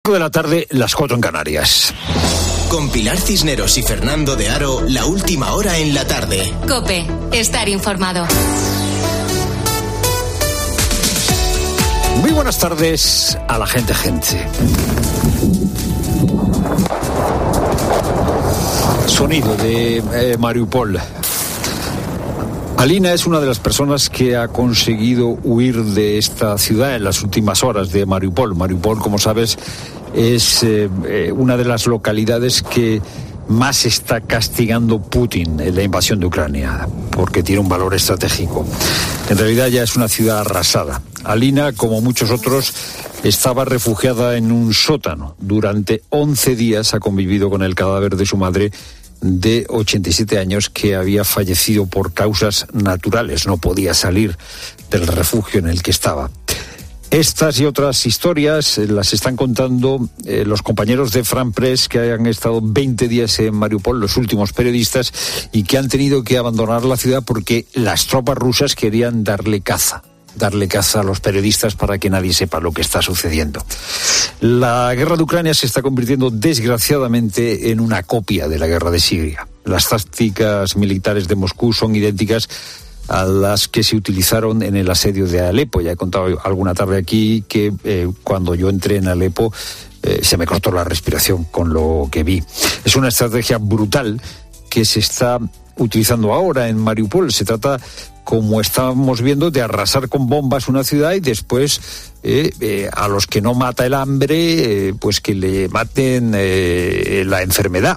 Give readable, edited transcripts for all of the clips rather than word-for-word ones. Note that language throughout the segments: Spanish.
De la tarde, las 4 en Canarias. Con Pilar Cisneros y Fernando de Aro, la última hora en la tarde. COPE, estar informado. Muy buenas tardes a la gente. Sonido de Mariupol. Alina es una de las personas que ha conseguido huir de esta ciudad en las últimas horas de Mariupol. Mariupol, como sabes, es una de las localidades que más está castigando Putin en la invasión de Ucrania, porque tiene un valor estratégico. En realidad ya es una ciudad arrasada. Alina, como muchos otros, estaba refugiada en un sótano. Durante 11 días ha convivido con el cadáver de su madre, de 87 años, que había fallecido por causas naturales. No podía salir del refugio en el que estaba. Estas y otras historias las están contando los compañeros de France Press, que han estado 20 días en Mariupol, los últimos periodistas, y que han tenido que abandonar la ciudad porque las tropas rusas querían darle caza a los periodistas para que nadie sepa lo que está sucediendo. La guerra de Ucrania se está convirtiendo desgraciadamente en una copia de la guerra de Siria. Las tácticas militares de Moscú son idénticas a las que se utilizaron en el asedio de Alepo. Ya he contado alguna tarde aquí que cuando yo entré en Alepo se me cortó la respiración con lo que vi. Es una estrategia brutal que se está utilizando ahora en Mariupol. Se trata, como estamos viendo, de arrasar con bombas una ciudad y después a los que no mata el hambre, pues que le maten la enfermedad.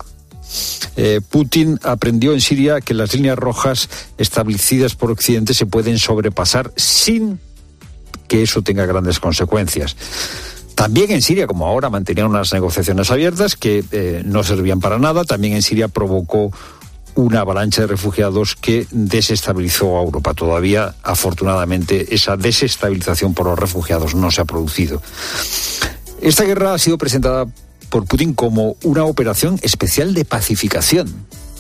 Putin aprendió en Siria que las líneas rojas establecidas por Occidente se pueden sobrepasar sin que eso tenga grandes consecuencias. También en Siria, como ahora, mantenían unas negociaciones abiertas que no servían para nada. También en Siria provocó una avalancha de refugiados que desestabilizó a Europa. Todavía, afortunadamente, esa desestabilización por los refugiados no se ha producido. Esta guerra ha sido presentada por Putin como una operación especial de pacificación.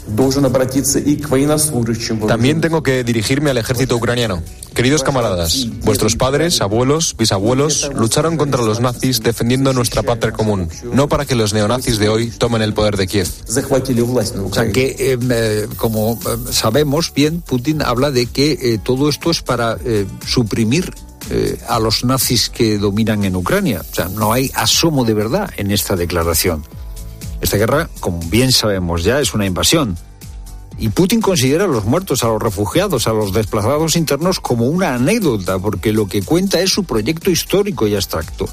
También tengo que dirigirme al ejército ucraniano. Queridos camaradas, vuestros padres, abuelos, bisabuelos lucharon contra los nazis defendiendo nuestra patria común, no para que los neonazis de hoy tomen el poder de Kiev. O sea que, como sabemos bien, Putin habla de que todo esto es para suprimir a los nazis que dominan en Ucrania. O sea, no hay asomo de verdad en esta declaración. Esta guerra, como bien sabemos ya, es una invasión. Y Putin considera a los muertos, a los refugiados, a los desplazados internos como una anécdota, porque lo que cuenta es su proyecto histórico y abstracto.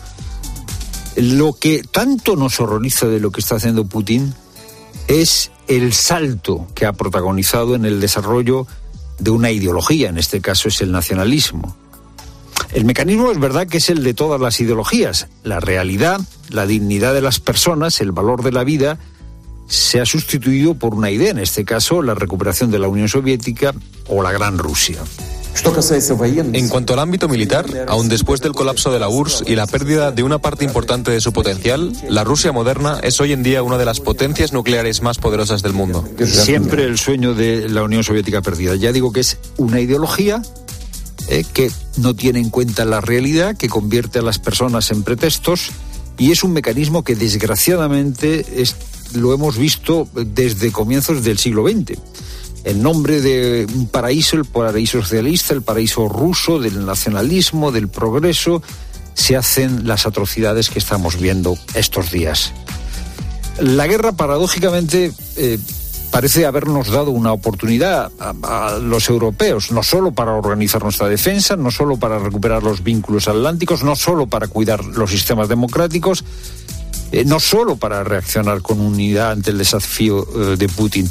Lo que tanto nos horroriza de lo que está haciendo Putin es el salto que ha protagonizado en el desarrollo de una ideología, en este caso es el nacionalismo. El mecanismo es verdad que es el de todas las ideologías. La realidad, la dignidad de las personas, el valor de la vida, se ha sustituido por una idea, en este caso la recuperación de la Unión Soviética o la Gran Rusia. En cuanto al ámbito militar, aún después del colapso de la URSS y la pérdida de una parte importante de su potencial, la Rusia moderna es hoy en día una de las potencias nucleares más poderosas del mundo. Siempre el sueño de la Unión Soviética perdida. Ya digo que es una ideología que no tiene en cuenta la realidad, que convierte a las personas en pretextos, y es un mecanismo que desgraciadamente lo hemos visto desde comienzos del siglo XX. En nombre de un paraíso, el paraíso socialista, el paraíso ruso, del nacionalismo, del progreso, se hacen las atrocidades que estamos viendo estos días. La guerra, paradójicamente, parece habernos dado una oportunidad a los europeos, no solo para organizar nuestra defensa, no solo para recuperar los vínculos atlánticos, no solo para cuidar los sistemas democráticos, no solo para reaccionar con unidad ante el desafío de Putin.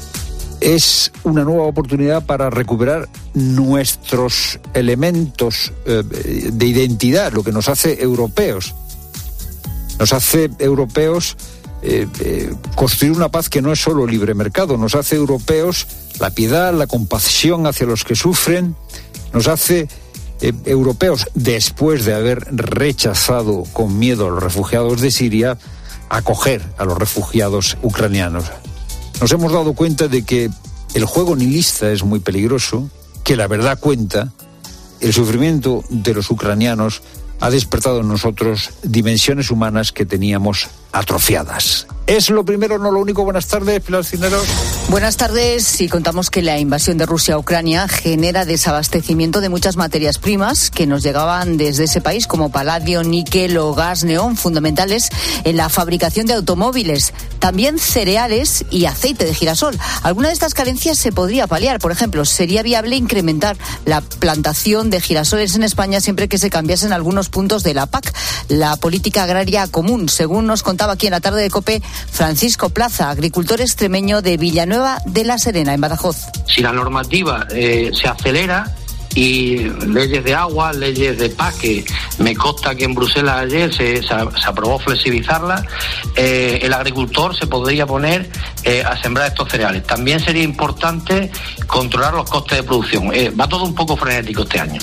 Es una nueva oportunidad para recuperar nuestros elementos de identidad, lo que nos hace europeos. Nos hace europeos construir una paz que no es solo libre mercado, nos hace europeos la piedad, la compasión hacia los que sufren, nos hace europeos, después de haber rechazado con miedo a los refugiados de Siria, acoger a los refugiados ucranianos. Nos hemos dado cuenta de que el juego nihilista es muy peligroso, que la verdad cuenta, el sufrimiento de los ucranianos ha despertado en nosotros dimensiones humanas que teníamos atrofiadas. Es lo primero, no lo único. Buenas tardes, Pilar Cisneros. Buenas tardes. Y contamos que la invasión de Rusia a Ucrania genera desabastecimiento de muchas materias primas que nos llegaban desde ese país, como paladio, níquel o gas neón, fundamentales en la fabricación de automóviles. También cereales y aceite de girasol. Alguna de estas carencias se podría paliar. Por ejemplo, sería viable incrementar la plantación de girasoles en España siempre que se cambiasen algunos puntos de la PAC, la política agraria común, según nos contaba aquí en la tarde de COPE Francisco Plaza, agricultor extremeño de Villanueva de la Serena, en Badajoz. Si la normativa se acelera y leyes de agua, leyes de PAC, que me consta que en Bruselas ayer se aprobó flexibilizarla, el agricultor se podría poner a sembrar estos cereales. También sería importante controlar los costes de producción. Va todo un poco frenético este año.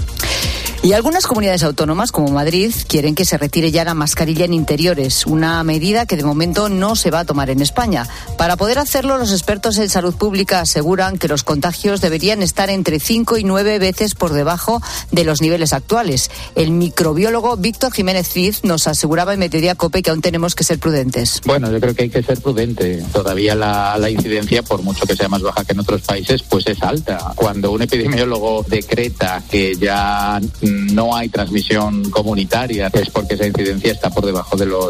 Y algunas comunidades autónomas, como Madrid, quieren que se retire ya la mascarilla en interiores, una medida que de momento no se va a tomar en España. Para poder hacerlo, los expertos en salud pública aseguran que los contagios deberían estar entre 5 y 9 veces por debajo de los niveles actuales. El microbiólogo Víctor Jiménez Cid nos aseguraba en Mediodía COPE que aún tenemos que ser prudentes. Bueno, yo creo que hay que ser prudente. Todavía la incidencia, por mucho que sea más baja que en otros países, pues es alta. Cuando un epidemiólogo decreta que ya no hay transmisión comunitaria, es porque esa incidencia está por debajo de los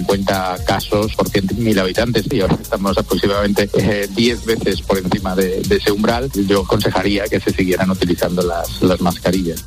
50 casos por 100.000 habitantes, y ahora estamos aproximadamente 10 veces por encima de ese umbral. Yo aconsejaría que se siguieran utilizando las mascarillas.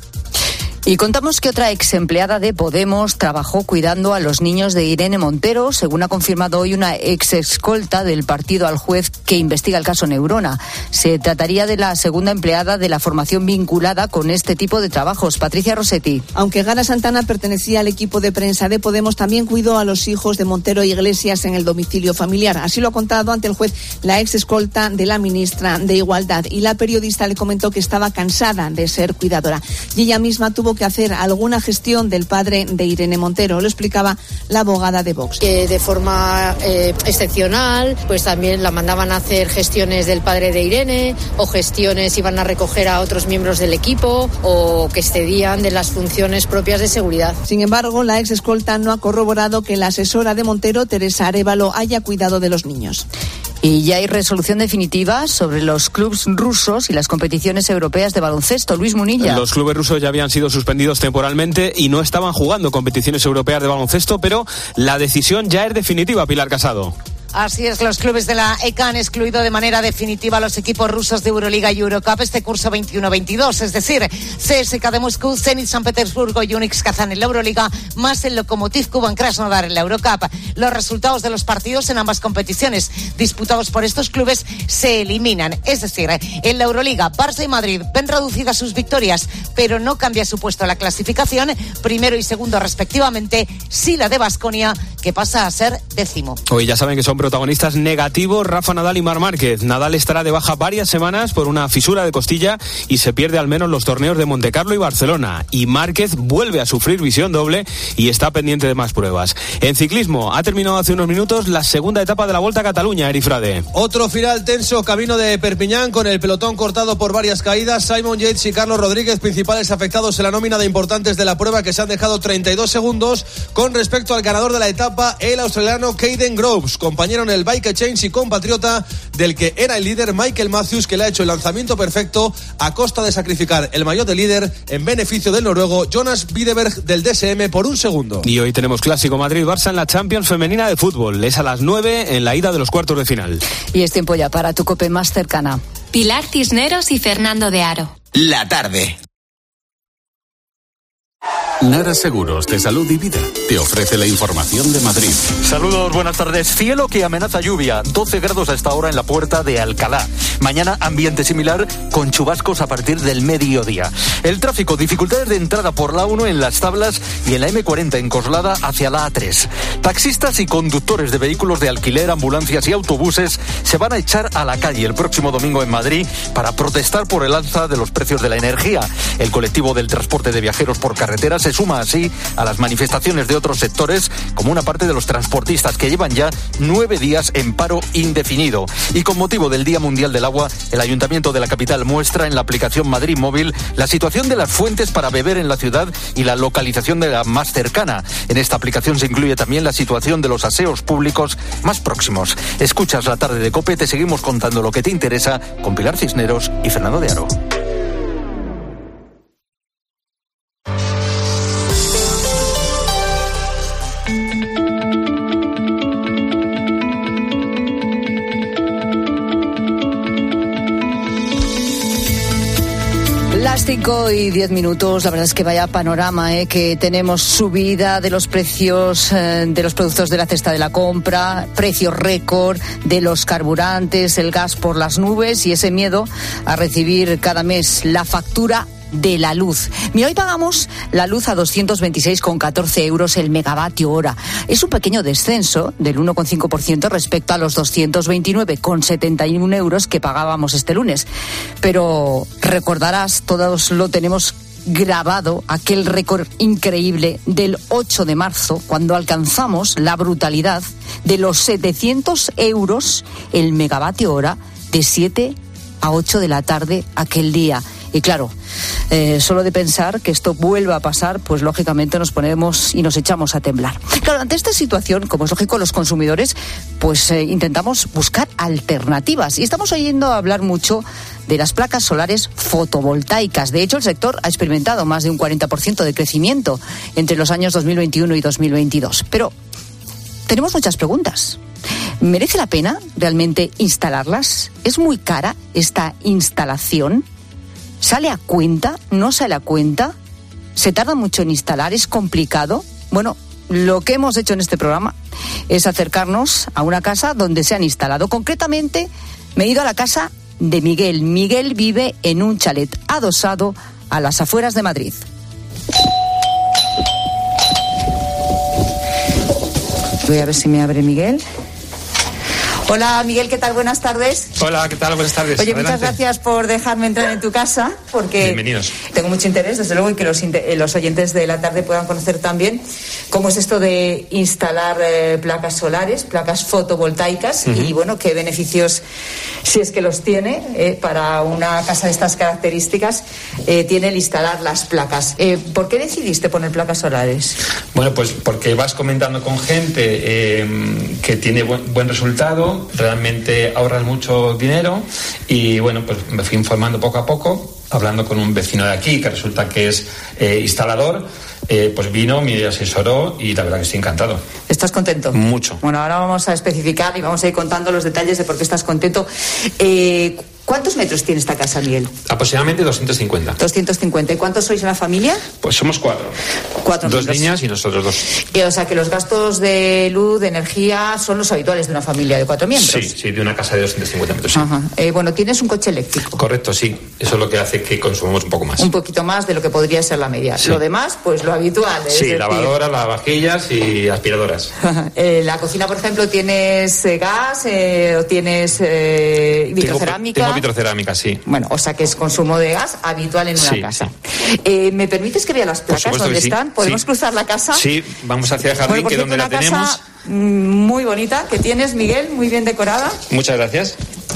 Y contamos que otra ex empleada de Podemos trabajó cuidando a los niños de Irene Montero, según ha confirmado hoy una ex escolta del partido al juez que investiga el caso Neurona. Se trataría de la segunda empleada de la formación vinculada con este tipo de trabajos. Patricia Rossetti. Aunque Gara Santana pertenecía al equipo de prensa de Podemos, también cuidó a los hijos de Montero e Iglesias en el domicilio familiar. Así lo ha contado ante el juez la ex escolta de la ministra de Igualdad. Y la periodista le comentó que estaba cansada de ser cuidadora. Y ella misma tuvo que hacer alguna gestión del padre de Irene Montero. Lo explicaba la abogada de Vox. De forma excepcional, pues también la mandaban a hacer gestiones del padre de Irene, o gestiones iban a recoger a otros miembros del equipo, o que excedían de las funciones propias de seguridad. Sin embargo, la ex escolta no ha corroborado que la asesora de Montero, Teresa Arévalo, haya cuidado de los niños. Y ya hay resolución definitiva sobre los clubes rusos y las competiciones europeas de baloncesto. Luis Munilla. Los clubes rusos ya habían sido suspendidos temporalmente y no estaban jugando competiciones europeas de baloncesto, pero la decisión ya es definitiva, Pilar Casado. Así es, los clubes de la ECA han excluido de manera definitiva a los equipos rusos de Euroliga y Eurocup este curso 21-22, es decir, CSKA de Moscú, Zenit San Petersburgo y Unix Kazán en la Euroliga, más el Lokomotiv Kuban Krasnodar en la Eurocup. Los resultados de los partidos en ambas competiciones disputados por estos clubes se eliminan, es decir, en la Euroliga, Barça y Madrid ven reducidas sus victorias, pero no cambia su puesto en la clasificación, primero y segundo respectivamente, sí la de Baskonia, que pasa a ser 10º. Hoy ya saben que son protagonistas negativos Rafa Nadal y Marc Márquez. Nadal estará de baja varias semanas por una fisura de costilla y se pierde al menos los torneos de Montecarlo y Barcelona. Y Márquez vuelve a sufrir visión doble y está pendiente de más pruebas. En ciclismo ha terminado hace unos minutos la segunda etapa de la Volta a Cataluña, Erifrade. Otro final tenso, camino de Perpiñán, con el pelotón cortado por varias caídas. Simon Yates y Carlos Rodríguez, principales afectados en la nómina de importantes de la prueba, que se han dejado 32 segundos con respecto al ganador de la etapa, el australiano Caden Groves, compañero en el Bike Exchange y compatriota del que era el líder Michael Matthews, que le ha hecho el lanzamiento perfecto a costa de sacrificar el maillot de líder en beneficio del noruego Jonas Widerberg del DSM por un segundo. Y hoy tenemos clásico Madrid-Barça en la Champions femenina de fútbol. Es a las 9 en la ida de los cuartos de final. Y es tiempo ya para tu COPE más cercana. Pilar Cisneros y Fernando de Aro. La tarde. Nara Seguros de Salud y Vida te ofrece la información de Madrid. Saludos, buenas tardes. Cielo que amenaza lluvia, 12 grados a esta hora en la Puerta de Alcalá. Mañana ambiente similar con chubascos a partir del mediodía. El tráfico, dificultades de entrada por la 1 en Las Tablas y en la M40 en Coslada hacia la A3. Taxistas y conductores de vehículos de alquiler, ambulancias y autobuses se van a echar a la calle el próximo domingo en Madrid para protestar por el alza de los precios de la energía. El colectivo del transporte de viajeros por carretera se se suma así a las manifestaciones de otros sectores, como una parte de los transportistas que llevan ya 9 días en paro indefinido. Y con motivo del Día Mundial del Agua, el Ayuntamiento de la capital muestra en la aplicación Madrid Móvil la situación de las fuentes para beber en la ciudad y la localización de la más cercana. En esta aplicación se incluye también la situación de los aseos públicos más próximos. Escuchas La Tarde de COPE, te seguimos contando lo que te interesa con Pilar Cisneros y Fernando de Aro. Las 5:10, la verdad es que vaya panorama, que tenemos subida de los precios de los productos de la cesta de la compra, precios récord de los carburantes, el gas por las nubes y ese miedo a recibir cada mes la factura de la luz. Mira, hoy pagamos la luz a 226,14 euros el megavatio hora. Es un pequeño descenso del 1,5% respecto a los 229,71 euros que pagábamos este lunes. Pero recordarás, todos lo tenemos grabado, aquel récord increíble del 8 de marzo, cuando alcanzamos la brutalidad de los 700 euros el megavatio hora de 7 a 8 de la tarde aquel día. Y claro, solo de pensar que esto vuelva a pasar, pues lógicamente nos ponemos y nos echamos a temblar. Claro, ante esta situación, como es lógico, los consumidores, pues intentamos buscar alternativas. Y estamos oyendo hablar mucho de las placas solares fotovoltaicas. De hecho, el sector ha experimentado más de un 40% de crecimiento entre los años 2021 y 2022. Pero tenemos muchas preguntas. ¿Merece la pena realmente instalarlas? ¿Es muy cara esta instalación? ¿Sale a cuenta? ¿No sale a cuenta? ¿Se tarda mucho en instalar? ¿Es complicado? Bueno, lo que hemos hecho en este programa es acercarnos a una casa donde se han instalado. Concretamente, me he ido a la casa de Miguel. Miguel vive en un chalet adosado a las afueras de Madrid. Voy a ver si me abre Miguel. Hola Miguel, ¿qué tal? Buenas tardes. Hola, ¿qué tal? Buenas tardes. Oye, adelante. Muchas gracias por dejarme entrar en tu casa, porque bienvenidos. Tengo mucho interés, desde luego, y que los oyentes de la tarde puedan conocer también cómo es esto de instalar placas solares, placas fotovoltaicas, y bueno, qué beneficios, si es que los tiene, para una casa de estas características, tiene el instalar las placas. ¿Por qué decidiste poner placas solares? Bueno, pues porque vas comentando con gente que tiene buen resultado, realmente ahorras mucho dinero, y bueno, pues me fui informando poco a poco, hablando con un vecino de aquí que resulta que es instalador. Pues vino, me asesoró y la verdad que estoy encantado. ¿Estás contento? Mucho. Bueno, ahora vamos a especificar y vamos a ir contando los detalles de por qué estás contento. ¿Cuántos metros tiene esta casa, Miguel? Aproximadamente 250. 250. ¿Y cuántos sois en la familia? Pues somos 4. 4 2 miembros. niñas y nosotros 2. O sea que los gastos de luz, de energía, son los habituales de una familia de 4 miembros. Sí, de una casa de 250 metros. Sí. Ajá. Bueno, tienes un coche eléctrico. Correcto, sí. Eso es lo que hace que consumamos un poco más. Un poquito más de lo que podría ser la media. Sí. Lo demás, pues lo habitual. Sí, decir, lavadoras, lavavajillas y aspiradoras. La cocina, por ejemplo, ¿tienes gas o tienes vitrocerámica? Tengo vitrocerámica, sí. Bueno, o sea que es consumo de gas habitual en una casa. Sí. ¿Me permites que vea las placas donde están? ¿Podemos cruzar la casa? Sí, vamos hacia el jardín, que donde la tenemos. Casa muy bonita que tienes, Miguel, muy bien decorada. Muchas gracias.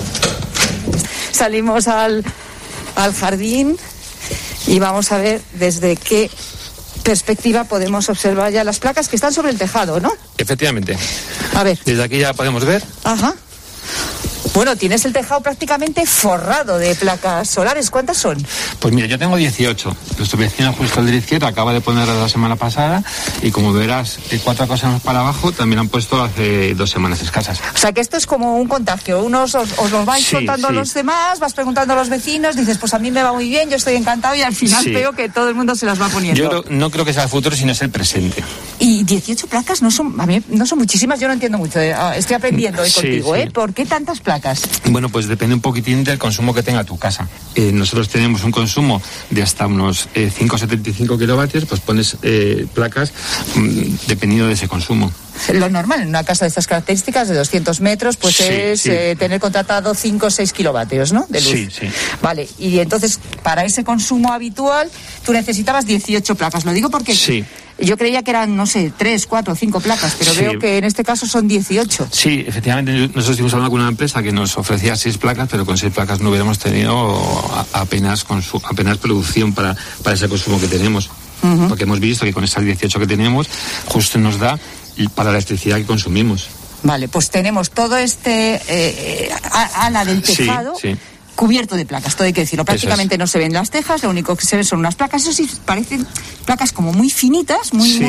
Salimos al jardín y vamos a ver desde qué perspectiva podemos observar ya las placas que están sobre el tejado, ¿no? Efectivamente. A ver. Desde aquí ya podemos ver. Ajá. Bueno, tienes el tejado prácticamente forrado de placas solares. ¿Cuántas son? Pues mira, yo tengo 18. Nuestro vecino justo el de la izquierda acaba de poner la semana pasada y como verás, 4 cosas más para abajo también han puesto hace 2 semanas escasas. O sea que esto es como un contagio. Unos os los vais contando a los demás, vas preguntando a los vecinos, dices, pues a mí me va muy bien, yo estoy encantado y al final veo que todo el mundo se las va poniendo. Yo no creo que sea el futuro, sino es el presente. Y 18 placas no son, a mí no son muchísimas, yo no entiendo mucho. Estoy aprendiendo hoy contigo, ¿eh? ¿Por qué tantas placas? placas? Bueno, pues depende un poquitín del consumo que tenga tu casa. Nosotros tenemos un consumo de hasta unos 5,75 kilovatios, pues pones placas dependiendo de ese consumo. Lo normal en una casa de estas características, de 200 metros, pues es tener contratado 5 o 6 kilovatios, ¿no? De luz. Sí. Vale, y entonces, para ese consumo habitual, tú necesitabas 18 placas. Lo digo porque yo creía que eran, no sé, 3, 4, 5 placas, pero veo que en este caso son 18. Sí, efectivamente, nosotros estuvimos hablando con una empresa que nos ofrecía 6 placas, pero con 6 placas no hubiéramos tenido apenas producción para ese consumo que tenemos. Porque hemos visto que con esas 18 que tenemos, justo nos da para la electricidad que consumimos. Vale, pues tenemos todo este ala del tejado cubierto de placas, todo hay que decirlo. Prácticamente no se ven las tejas, lo único que se ven son unas placas. Eso sí, parecen placas como muy finitas,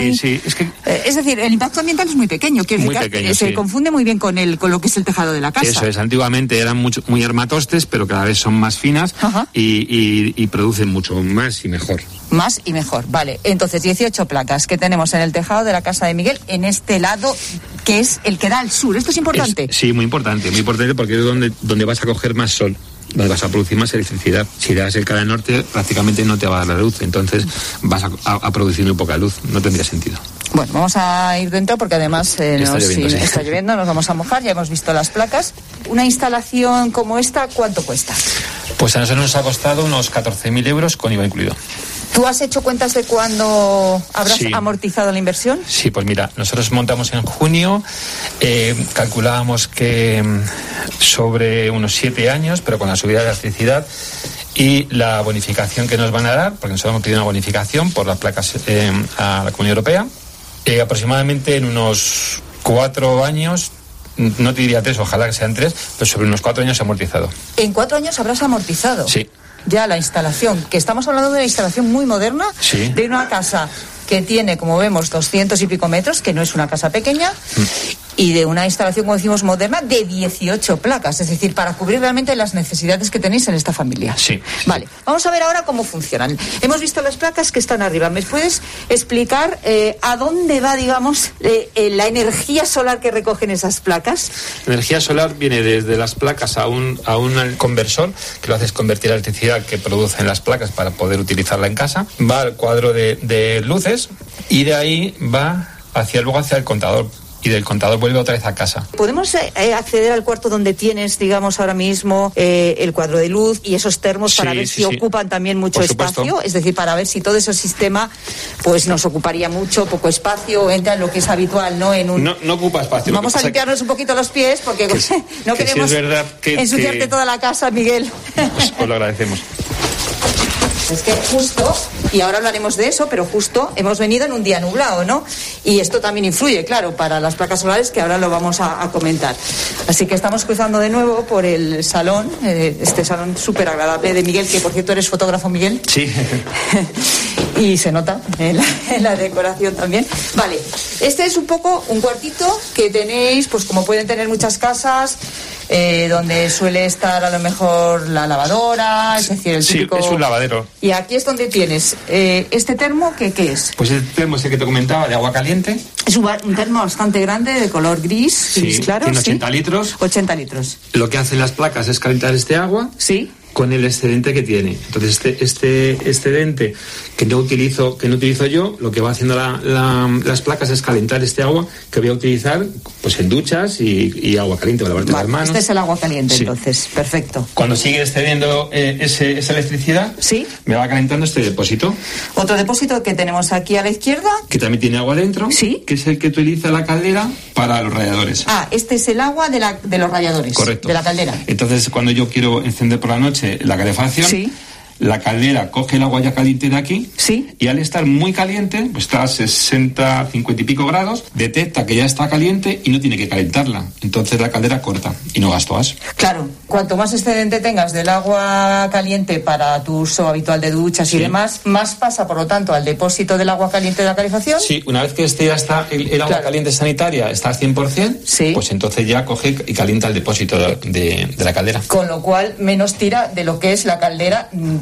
es decir, el impacto ambiental es muy pequeño. Se confunde muy bien con lo que es el tejado de la casa. Eso es, antiguamente eran muy armatostes, pero cada vez son más finas y producen mucho más y mejor. Más y mejor, vale. Entonces, 18 placas que tenemos en el tejado de la casa de Miguel, en este lado que es el que da al sur. ¿Esto es importante? Sí, muy importante porque es donde vas a coger más sol, donde vas a producir más electricidad. Si le das el cara al norte, prácticamente no te va a dar la luz, entonces vas a producir muy poca luz, no tendría sentido. Bueno, vamos a ir dentro porque además está lloviendo, nos vamos a mojar, ya hemos visto las placas. Una instalación como esta, ¿cuánto cuesta? Pues a nosotros nos ha costado unos 14.000 euros con IVA incluido. ¿Tú has hecho cuentas de cuándo habrás amortizado la inversión? Sí, pues mira, nosotros montamos en junio, calculábamos que sobre unos 7 años, pero con la subida de la electricidad y la bonificación que nos van a dar, porque nosotros hemos pedido una bonificación por las placas a la Comunidad Europea, aproximadamente en unos 4 años, no te diría 3, ojalá que sean 3, pero sobre unos 4 años amortizado. ¿En 4 años habrás amortizado? Sí. Ya la instalación, que estamos hablando de una instalación muy moderna, de una casa que tiene, como vemos, 200 y pico metros, que no es una casa pequeña, y de una instalación, como decimos, moderna, de 18 placas, es decir, para cubrir realmente las necesidades que tenéis en esta familia. Sí. Vale, vamos a ver ahora cómo funcionan. Hemos visto las placas que están arriba. ¿Me puedes explicar a dónde va, digamos, la energía solar que recogen esas placas? La energía solar viene desde las placas a un conversor, que lo hace es convertir la electricidad que producen las placas para poder utilizarla en casa. Va al cuadro de luces y de ahí va luego hacia el contador. Y del contador vuelve otra vez a casa. ¿Podemos acceder al cuarto donde tienes, digamos, ahora mismo el cuadro de luz y esos termos para ver si ocupan también mucho espacio? Es decir, para ver si todo ese sistema pues nos ocuparía mucho, poco espacio, entra en lo que es habitual, ¿no? No ocupa espacio. Vamos a limpiarnos un poquito los pies porque no queremos ensuciarte toda la casa, Miguel. Pues lo agradecemos. Es que justo, y ahora hablaremos de eso, pero justo hemos venido en un día nublado, ¿no? Y esto también influye, claro, para las placas solares, que ahora lo vamos a comentar. Así que estamos cruzando de nuevo por el salón, este salón súper agradable de Miguel, que por cierto eres fotógrafo, Miguel. Sí. Y se nota en la decoración también. Vale, este es un poco un cuartito que tenéis, pues como pueden tener muchas casas, donde suele estar a lo mejor la lavadora, es decir, el típico... Sí, es un lavadero. Y aquí es donde tienes este termo, ¿qué es? Pues el termo es el que te comentaba, de agua caliente. Es un termo bastante grande, de color gris claro. Tiene 80 litros. 80 litros. Lo que hacen las placas es calentar este agua. Sí. Con el excedente que tiene. Entonces este excedente que no utilizo yo, lo que va haciendo las placas es calentar este agua que voy a utilizar pues en duchas y agua caliente para lavarte las manos. Este es el agua caliente, entonces, perfecto. Cuando sigue excediendo esa electricidad, me va calentando este depósito. Otro depósito que tenemos aquí a la izquierda. Que también tiene agua dentro, que es el que utiliza la caldera para los radiadores. Ah, este es el agua de los radiadores. Correcto. De la caldera. Entonces, cuando yo quiero encender por la noche la calefacción, la caldera coge el agua ya caliente de aquí y al estar muy caliente, pues está a 60, 50 y pico grados, detecta que ya está caliente y no tiene que calentarla. Entonces la caldera corta y no gastas. Claro, cuanto más excedente tengas del agua caliente para tu uso habitual de duchas y demás, más pasa, por lo tanto, al depósito del agua caliente de la calefacción. Sí, una vez que ya está el agua caliente sanitaria está al 100%, pues entonces ya coge y calienta el depósito de la caldera. Con lo cual, menos tira de lo que es la caldera de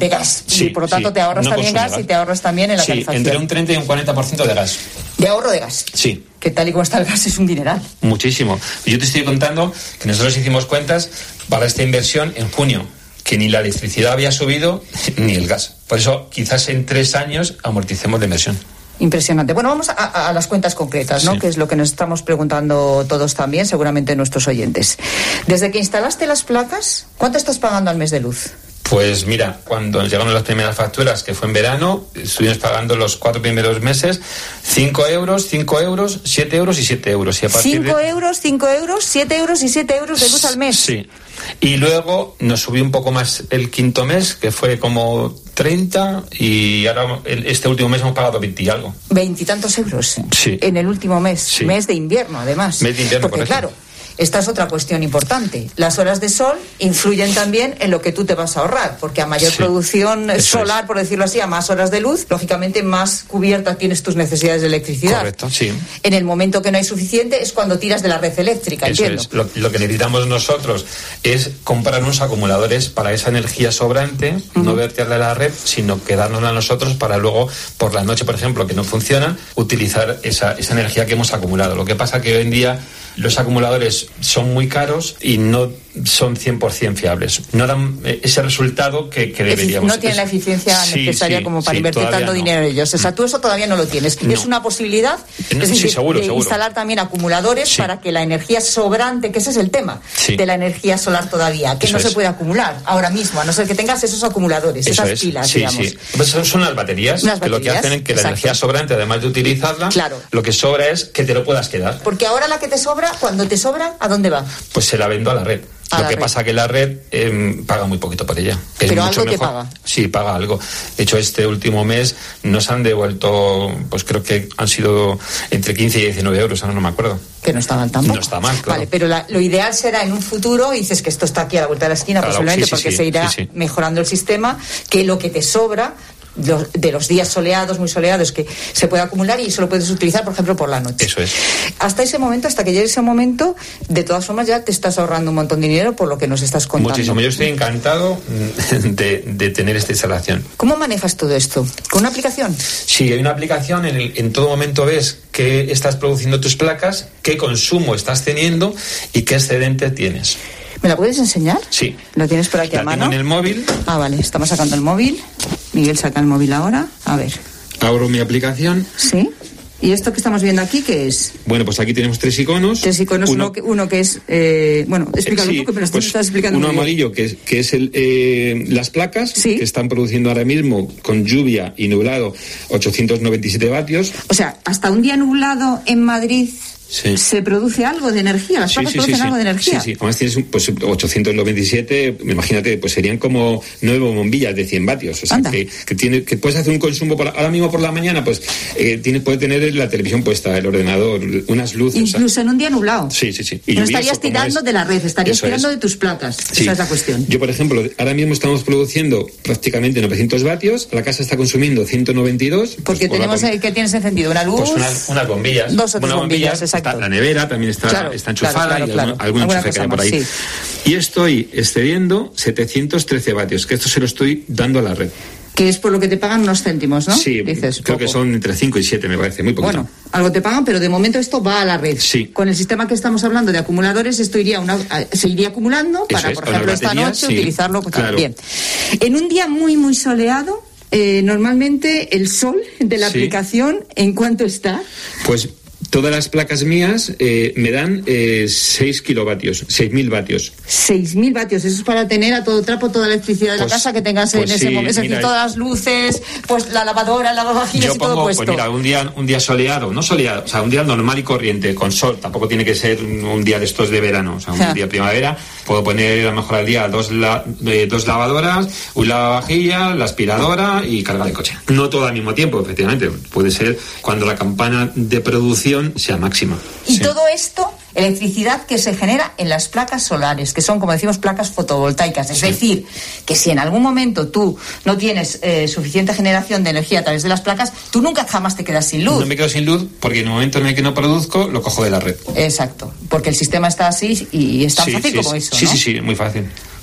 de gas. Sí, y por lo tanto te ahorras también gas y te ahorras también en la calefacción. Entre un 30 y un 40% de gas. ¿De ahorro de gas? Sí. Que tal y como está el gas es un dineral. Muchísimo. Yo te estoy contando que nosotros hicimos cuentas para esta inversión en junio, que ni la electricidad había subido ni el gas. Por eso quizás en 3 años amorticemos la inversión. Impresionante. Bueno, vamos a las cuentas concretas, ¿no? Sí. Que es lo que nos estamos preguntando todos también, seguramente nuestros oyentes. Desde que instalaste las placas, ¿cuánto estás pagando al mes de luz? Pues mira, cuando llegaron las primeras facturas, que fue en verano, estuvimos pagando los 4 primeros meses 5 euros, 5 euros, 7 euros y 7 euros. Y a partir 5 euros, 5 euros, 7 euros y 7 euros de luz al mes. Sí. Y luego nos subió un poco más el quinto mes, que fue como 30, y ahora este último mes hemos pagado 20 y algo. 20 y tantos euros. Sí. En el último mes. Sí. Mes de invierno, además. Mes de invierno, porque claro, esta es otra cuestión importante. Las horas de sol influyen también en lo que tú te vas a ahorrar, porque a mayor producción solar, por decirlo así, a más horas de luz, lógicamente más cubierta tienes tus necesidades de electricidad. Correcto, sí. En el momento que no hay suficiente es cuando tiras de la red eléctrica, eso entiendo. Es. Lo que necesitamos nosotros es comprar unos acumuladores para esa energía sobrante, no verterla a la red, sino quedárnosla nosotros para luego, por la noche, por ejemplo, que no funcionan, utilizar esa energía que hemos acumulado. Lo que pasa que hoy en día los acumuladores son muy caros y no son 100% fiables. No dan ese resultado que deberíamos. No tienen la eficiencia necesaria como para invertir tanto dinero en ellos. O sea, tú eso todavía no lo tienes. No. Es una posibilidad es decir, seguro. Instalar también acumuladores para que la energía sobrante, que ese es el tema de la energía solar todavía, que eso no se puede acumular ahora mismo, a no ser que tengas esos acumuladores, esas pilas, digamos. Sí. Pues son las baterías, que lo que hacen es que la energía sobrante, además de utilizarla, lo que sobra es que te lo puedas quedar. Porque ahora la que te sobra, cuando te sobra, ¿a dónde va? Pues se la vendo a la red. Lo que pasa que la red paga muy poquito por ella. Pero algo te paga. Sí, paga algo. De hecho, este último mes nos han devuelto, pues creo que han sido entre 15 y 19 euros, ahora no me acuerdo. Que no está mal tampoco. No está mal, claro. Vale, pero lo ideal será en un futuro, y dices que esto está aquí a la vuelta de la esquina, posiblemente porque se irá mejorando el sistema, que lo que te sobra de los días soleados, muy soleados, que se puede acumular y eso lo puedes utilizar, por ejemplo, por la noche. Eso es. Hasta ese momento, hasta que llegue ese momento, de todas formas ya te estás ahorrando un montón de dinero por lo que nos estás contando. Muchísimo. Yo estoy encantado de tener esta instalación. ¿Cómo manejas todo esto? ¿Con una aplicación? Sí, hay una aplicación, en todo momento ves qué estás produciendo tus placas, qué consumo estás teniendo y qué excedente tienes. ¿Me la puedes enseñar? Sí. ¿La tienes por aquí a mano? La tengo en el móvil. Ah, vale, estamos sacando el móvil. Miguel saca el móvil ahora. A ver. Abro mi aplicación. Sí. ¿Y esto que estamos viendo aquí qué es? Bueno, pues aquí tenemos 3 iconos. 3 iconos, uno que es... bueno, explícalo un poco, pero pues estás explicando uno amarillo, que es las placas, que están produciendo ahora mismo, con lluvia y nublado, 897 vatios. O sea, hasta un día nublado en Madrid... Sí. ¿Se produce algo de energía? ¿Las placas producen algo de energía? Sí. Además tienes 897, imagínate, pues serían como 9 bombillas de 100 vatios. O sea, que puedes hacer un consumo ahora mismo por la mañana, pues puede tener la televisión puesta, el ordenador, unas luces. Incluso en un día nublado. Sí. Y no estarías tirando de la red, estarías tirando de tus placas. Sí. Esa es la cuestión. Yo, por ejemplo, ahora mismo estamos produciendo prácticamente 900 vatios, la casa está consumiendo 192. Porque tenemos, ¿qué tienes encendido? ¿Una luz? Pues unas bombillas. 2 o 3 bombillas, exacto. La nevera también está enchufada y algún enchufe que hay por ahí. Sí. Y estoy excediendo 713 vatios, que esto se lo estoy dando a la red. Que es por lo que te pagan unos céntimos, ¿no? Sí, dices, creo que son entre 5 y 7, me parece, muy poquito. Bueno, algo te pagan, pero de momento esto va a la red. Sí. Con el sistema que estamos hablando de acumuladores, esto se iría acumulando para, por ejemplo, esta noche utilizarlo. Claro. Bien. En un día muy, muy soleado, normalmente el sol de la aplicación, ¿en cuánto está? Pues... todas las placas mías me dan 6 kilovatios, 6.000 vatios. 6.000 vatios, eso es para tener a todo trapo toda la electricidad de la casa que tengas en ese momento. Es decir, todas las luces, pues la lavadora, el lavavajillas y todo puesto. Pues mira, un día soleado, no soleado, o sea, un día normal y corriente, con sol, tampoco tiene que ser un día de estos de verano, o sea, un día de primavera, puedo poner a lo mejor al día dos lavadoras, un lavavajillas, la aspiradora y cargar el coche. No todo al mismo tiempo, efectivamente, puede ser cuando la campana de producción sea máxima. Y todo esto, electricidad que se genera en las placas solares, que son, como decimos, placas fotovoltaicas. Es decir, que si en algún momento tú no tienes suficiente generación de energía a través de las placas, tú nunca jamás te quedas sin luz. No me quedo sin luz porque en el momento en el que no produzco, lo cojo de la red. Exacto, porque el sistema está así y es tan fácil como eso, ¿no? Sí, muy fácil.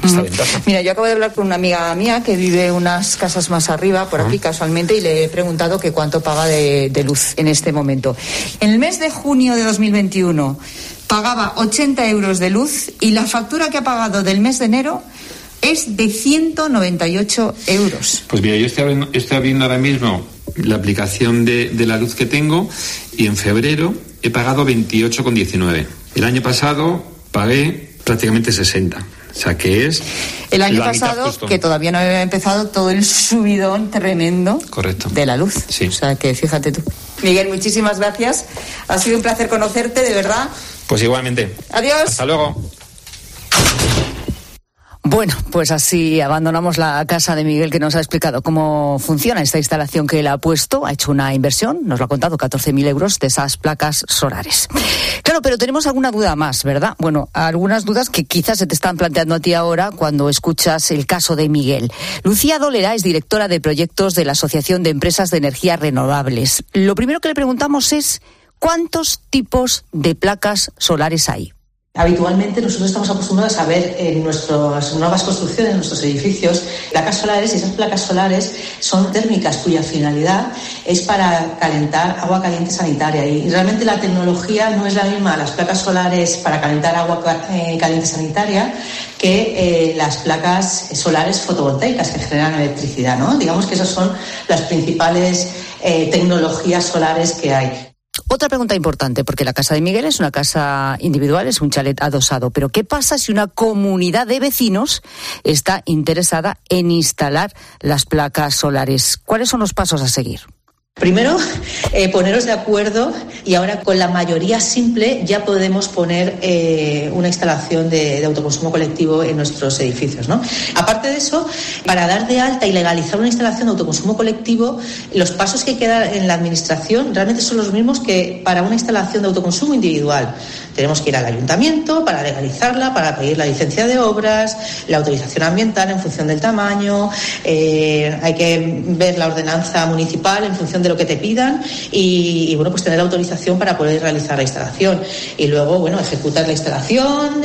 esta ventaja. Mira, yo acabo de hablar con una amiga mía que vive unas casas más arriba, por aquí casualmente, y le he preguntado que cuánto paga de luz en este momento. En el mes de junio de 2021 pagaba 80 euros de luz y la factura que ha pagado del mes de enero es de 198 euros. Pues mira, yo estoy abriendo ahora mismo la aplicación de la luz que tengo y en febrero he pagado 28,19. El año pasado pagué prácticamente 60. O sea, que es... El año pasado, que todavía no había empezado todo el subidón tremendo. Correcto. De la luz. Sí. O sea, que fíjate tú. Miguel, muchísimas gracias. Ha sido un placer conocerte, de verdad. Pues igualmente. Adiós. Hasta luego. Bueno, pues así abandonamos la casa de Miguel, que nos ha explicado cómo funciona esta instalación que él ha puesto. Ha hecho una inversión, nos lo ha contado, 14.000 euros de esas placas solares. Claro, pero tenemos alguna duda más, ¿verdad? Bueno, algunas dudas que quizás se te están planteando a ti ahora cuando escuchas el caso de Miguel. Lucía Dolera es directora de proyectos de la Asociación de Empresas de Energías Renovables. Lo primero que le preguntamos es, ¿cuántos tipos de placas solares hay? Habitualmente nosotros estamos acostumbrados a ver en nuestras nuevas construcciones, en nuestros edificios, placas solares, y esas placas solares son térmicas cuya finalidad es para calentar agua caliente sanitaria, y realmente la tecnología no es la misma, las placas solares para calentar agua caliente sanitaria, que las placas solares fotovoltaicas que generan electricidad, ¿no? Digamos que esas son las principales tecnologías solares que hay. Otra pregunta importante, porque la casa de Miguel es una casa individual, es un chalet adosado, pero ¿qué pasa si una comunidad de vecinos está interesada en instalar las placas solares? ¿Cuáles son los pasos a seguir? Primero, poneros de acuerdo, y ahora con la mayoría simple ya podemos poner una instalación de autoconsumo colectivo en nuestros edificios, ¿no? Aparte de eso, para dar de alta y legalizar una instalación de autoconsumo colectivo, los pasos que hay que dar en la administración realmente son los mismos que para una instalación de autoconsumo individual. Tenemos que ir al ayuntamiento para legalizarla, para pedir la licencia de obras, la autorización ambiental en función del tamaño, hay que ver la ordenanza municipal en función de lo que te pidan y bueno, pues tener la autorización para poder realizar la instalación. Y luego, bueno, ejecutar la instalación,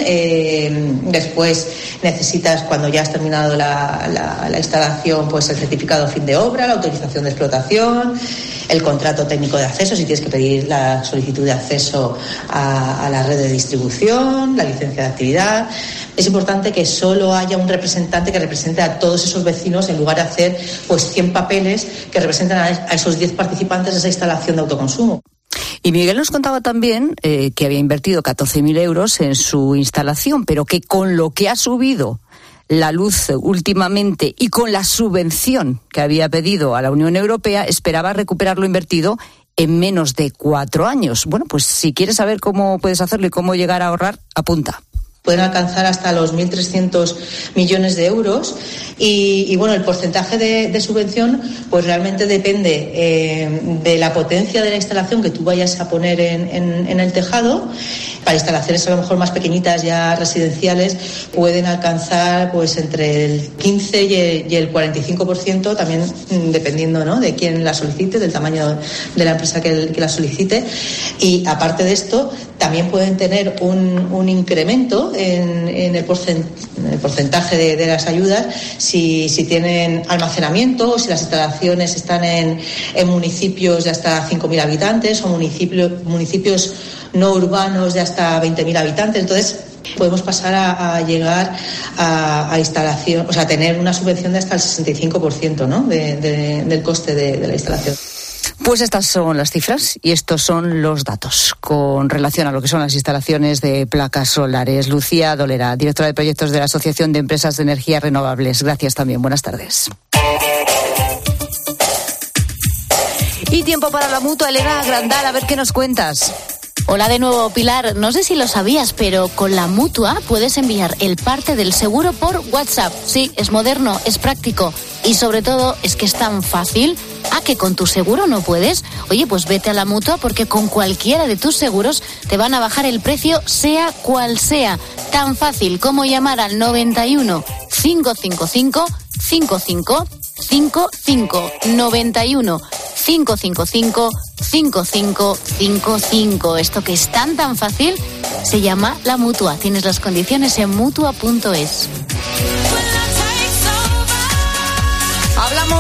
después necesitas, cuando ya has terminado la instalación, pues el certificado fin de obra, la autorización de explotación, el contrato técnico de acceso, si tienes que pedir la solicitud de acceso a la red de distribución, la licencia de actividad. Es importante que solo haya un representante que represente a todos esos vecinos, en lugar de hacer pues 100 papeles que representan a esos 10 participantes de esa instalación de autoconsumo. Y Miguel nos contaba también que había invertido 14.000 euros en su instalación, pero que con lo que ha subido la luz últimamente y con la subvención que había pedido a la Unión Europea, esperaba recuperar lo invertido en menos de 4 años. Bueno, pues si quieres saber cómo puedes hacerlo y cómo llegar a ahorrar, apunta. Pueden alcanzar hasta los 1.300 millones de euros y bueno, el porcentaje de subvención pues realmente depende de la potencia de la instalación que tú vayas a poner en el tejado. Para instalaciones a lo mejor más pequeñitas, ya residenciales, pueden alcanzar pues entre el 15 y el 45%, también dependiendo, ¿no?, de quién la solicite, del tamaño de la empresa que la solicite. Y aparte de esto, también pueden tener un incremento en el porcentaje de las ayudas si tienen almacenamiento, o si las instalaciones están en municipios de hasta 5.000 habitantes o municipios no urbanos de hasta 20.000 habitantes. Entonces podemos pasar a llegar a instalación, o sea, a tener una subvención de hasta el 65%, ¿no?, del coste de la instalación. Pues estas son las cifras y estos son los datos con relación a lo que son las instalaciones de placas solares. Lucía Dolera, directora de proyectos de la Asociación de Empresas de Energías Renovables. Gracias también. Buenas tardes. Y tiempo para la Mutua. Elena Grandal, a ver qué nos cuentas. Hola de nuevo, Pilar. No sé si lo sabías, pero con la Mutua puedes enviar el parte del seguro por WhatsApp. Sí, es moderno, es práctico y sobre todo es que es tan fácil. ¿Ah, que con tu seguro no puedes? Oye, pues vete a la Mutua, porque con cualquiera de tus seguros te van a bajar el precio, sea cual sea. Tan fácil como llamar al 91 555 5555 91 555 5555. Esto que es tan fácil se llama la Mutua. Tienes las condiciones en mutua.es.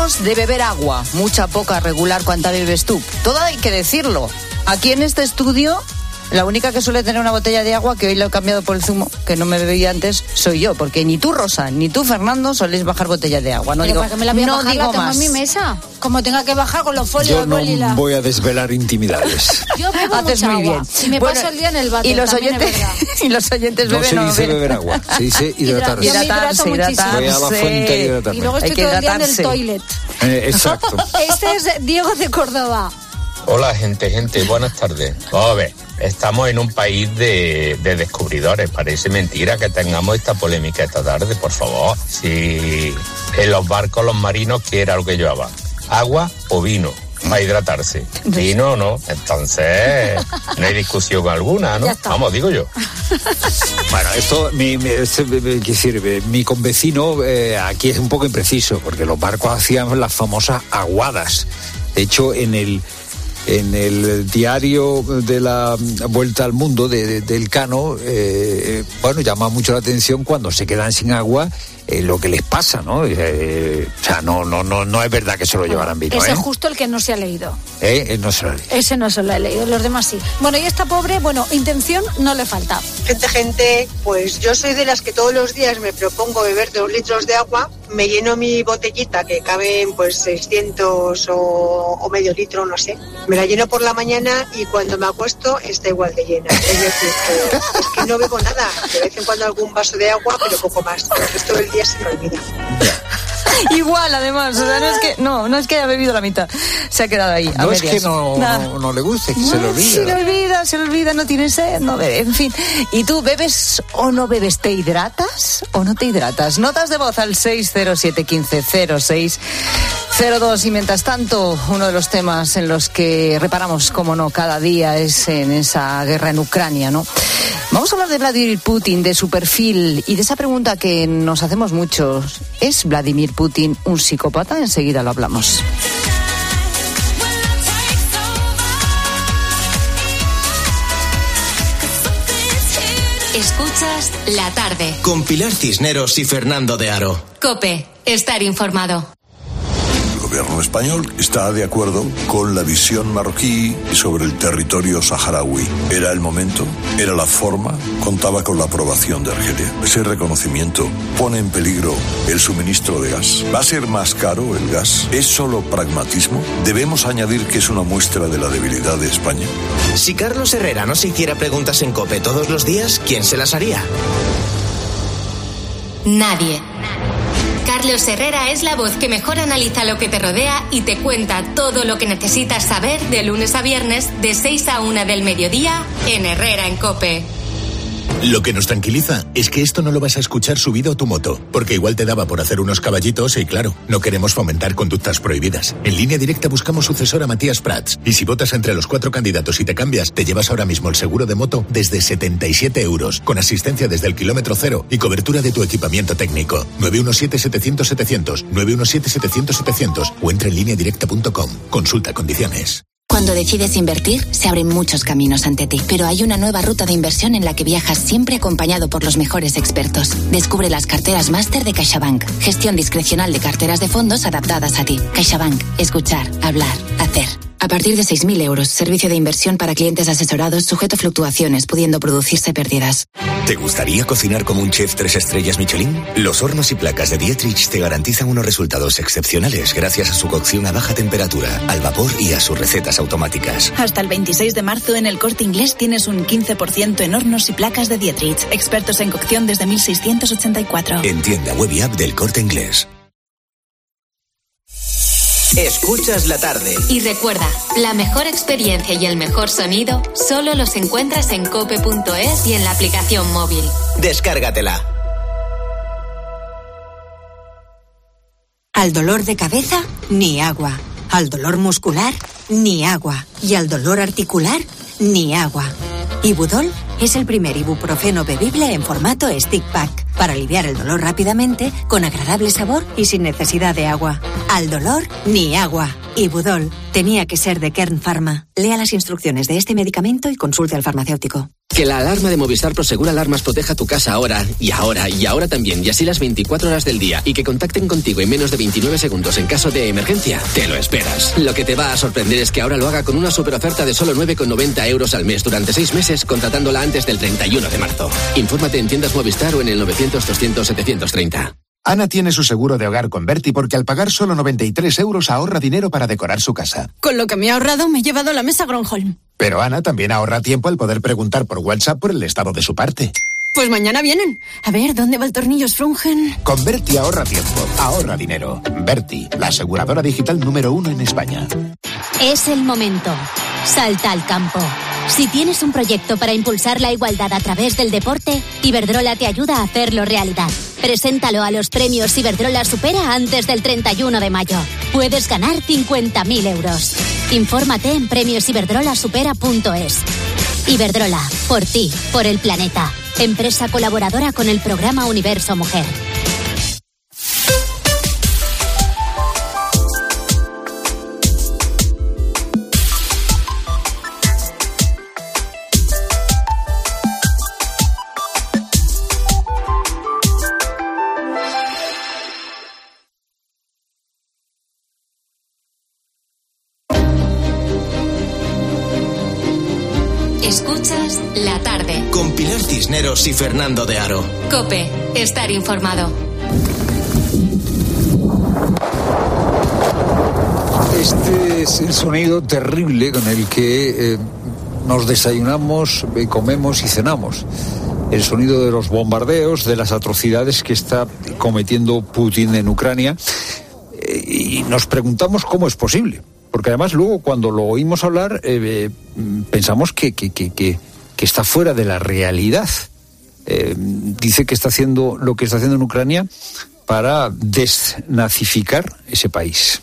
hablamos de beber agua. Mucha, poca, regular, ¿cuánta bebes tú? Todo hay que decirlo. Aquí en este estudio, la única que suele tener una botella de agua, que hoy lo he cambiado por el zumo, que no me bebía antes, soy yo. Porque ni tú, Rosa, ni tú, Fernando, soléis bajar botellas de agua. No pero digo, ¿para qué me la voy a no bajar? digo La tengo más. en mi mesa. Como tenga que bajar con los folios Yo de no bolila. voy a desvelar intimidades. Yo bebo Haces mucha muy agua. bien. Y me Bueno, paso el día en el váter. Y los también oyentes, es verdad. y los oyentes No beben se o dice beben. beber agua, se dice hidratarse. Yo me hidrato muchísimo. Voy a la fuente a hidratarme. Y luego estoy Hay que todo el día en el hidratarse. toilet. Exacto. Este es Diego de Córdoba. Hola gente, buenas tardes. Vamos a ver, estamos en un país de descubridores. Parece mentira que tengamos esta polémica esta tarde, por favor. Si en los barcos los marinos, ¿qué era lo que llevaban? ¿Agua o vino? Para hidratarse. Vino o no. Entonces, no hay discusión alguna, ¿no? Vamos, digo yo. Bueno, esto, mi convecino aquí es un poco impreciso, porque los barcos hacían las famosas aguadas. De hecho, en el diario de la Vuelta al Mundo del Cano, llama mucho la atención cuando se quedan sin agua, lo que les pasa, ¿no? O sea, no es verdad que se lo llevaran vino, Ese es justo el que no se ha leído. No se lo ha leído. Ese no se lo he leído, los demás sí. Bueno, y esta pobre, intención no le falta. Gente, pues yo soy de las que todos los días me propongo beber 2 litros de agua, me lleno mi botellita que caben pues 600 o medio litro, no sé. Me la lleno por la mañana y cuando me acuesto está igual de llena. Es decir, que no bebo nada, de vez en cuando algún vaso de agua, pero poco más. El resto del día se me olvida. Igual, además, o sea, no es que haya bebido la mitad, se ha quedado ahí. No es que no le guste, que se le olvida. Se le olvida, no tiene sed, no bebe, en fin. ¿Y tú bebes o no bebes? ¿Te hidratas o no te hidratas? Notas de voz al 607-1506-02. Y mientras tanto, uno de los temas en los que reparamos, como no, cada día es en esa guerra en Ucrania, ¿no? Vamos a hablar de Vladimir Putin, de su perfil y de esa pregunta que nos hacemos muchos. ¿Es Vladimir Putin un psicópata? Enseguida lo hablamos. Escuchas La Tarde. Con Pilar Cisneros y Fernando de Aro. COPE. Estar informado. El gobierno español está de acuerdo con la visión marroquí sobre el territorio saharaui. Era el momento, era la forma, contaba con la aprobación de Argelia. Ese reconocimiento pone en peligro el suministro de gas. ¿Va a ser más caro el gas? ¿Es solo pragmatismo? ¿Debemos añadir que es una muestra de la debilidad de España? Si Carlos Herrera no se hiciera preguntas en COPE todos los días, ¿quién se las haría? Nadie. Carlos Herrera es la voz que mejor analiza lo que te rodea y te cuenta todo lo que necesitas saber de lunes a viernes de 6 a 1 del mediodía en Herrera en COPE. Lo que nos tranquiliza es que esto no lo vas a escuchar subido a tu moto, porque igual te daba por hacer unos caballitos y claro, no queremos fomentar conductas prohibidas. En Línea Directa buscamos sucesor a Matías Prats y si votas entre los 4 candidatos y te cambias, te llevas ahora mismo el seguro de moto desde 77 €, con asistencia desde el kilómetro cero y cobertura de tu equipamiento técnico. 917-700-700, 917-700-700 o entra en lineadirecta.com. Consulta condiciones. Cuando decides invertir, se abren muchos caminos ante ti, pero hay una nueva ruta de inversión en la que viajas siempre acompañado por los mejores expertos. Descubre las carteras máster de CaixaBank, gestión discrecional de carteras de fondos adaptadas a ti. CaixaBank, escuchar, hablar, hacer. A partir de 6.000 €, servicio de inversión para clientes asesorados sujeto a fluctuaciones, pudiendo producirse pérdidas. ¿Te gustaría cocinar como un chef 3 estrellas Michelin? Los hornos y placas de Dietrich te garantizan unos resultados excepcionales gracias a su cocción a baja temperatura, al vapor y a sus recetas automáticas. Hasta el 26 de marzo en el Corte Inglés tienes un 15% en hornos y placas de Dietrich, expertos en cocción desde 1684. En tienda web y app del Corte Inglés. Escuchas La Tarde. Y recuerda, la mejor experiencia y el mejor sonido solo los encuentras en cope.es y en la aplicación móvil. Descárgatela. Al dolor de cabeza, ni agua. Al dolor muscular, ni agua. Y al dolor articular, ni agua. Ibudol es el primer ibuprofeno bebible en formato stick pack para aliviar el dolor rápidamente, con agradable sabor y sin necesidad de agua. Al dolor, ni agua. Ibudol tenía que ser de Kern Pharma. Lea las instrucciones de este medicamento y consulte al farmacéutico. Que la alarma de Movistar Prosegur Alarmas proteja tu casa ahora, y ahora, y ahora también, y así las 24 horas del día, y que contacten contigo en menos de 29 segundos en caso de emergencia, te lo esperas. Lo que te va a sorprender es que ahora lo haga con una superoferta de solo 9,90 euros al mes durante 6 meses, contratándola antes del 31 de marzo. Infórmate en tiendas Movistar o en el 900-200-730. Ana tiene su seguro de hogar con Berti porque al pagar solo 93 euros ahorra dinero para decorar su casa. Con lo que me he ahorrado me he llevado la mesa Gronholm. Pero Ana también ahorra tiempo al poder preguntar por WhatsApp por el estado de su parte. Pues mañana vienen. A ver, ¿dónde va el tornillo Strungen? Con Berti ahorra tiempo, ahorra dinero. Berti, la aseguradora digital número 1 en España. Es el momento. Salta al campo. Si tienes un proyecto para impulsar la igualdad a través del deporte, Iberdrola te ayuda a hacerlo realidad. Preséntalo a los premios Iberdrola Supera antes del 31 de mayo. Puedes ganar 50.000 euros. Infórmate en premiosiberdrolasupera.es. Iberdrola, por ti, por el planeta. Empresa colaboradora con el programa Universo Mujer. Escuchas La Tarde. Con Pilar Cisneros y Fernando de Aro. COPE. Estar informado. Este es el sonido terrible con el que nos desayunamos, comemos y cenamos. El sonido de los bombardeos, de las atrocidades que está cometiendo Putin en Ucrania. Y nos preguntamos cómo es posible. Porque además luego cuando lo oímos hablar pensamos que está fuera de la realidad. Dice que está haciendo lo que está haciendo en Ucrania para desnazificar ese país.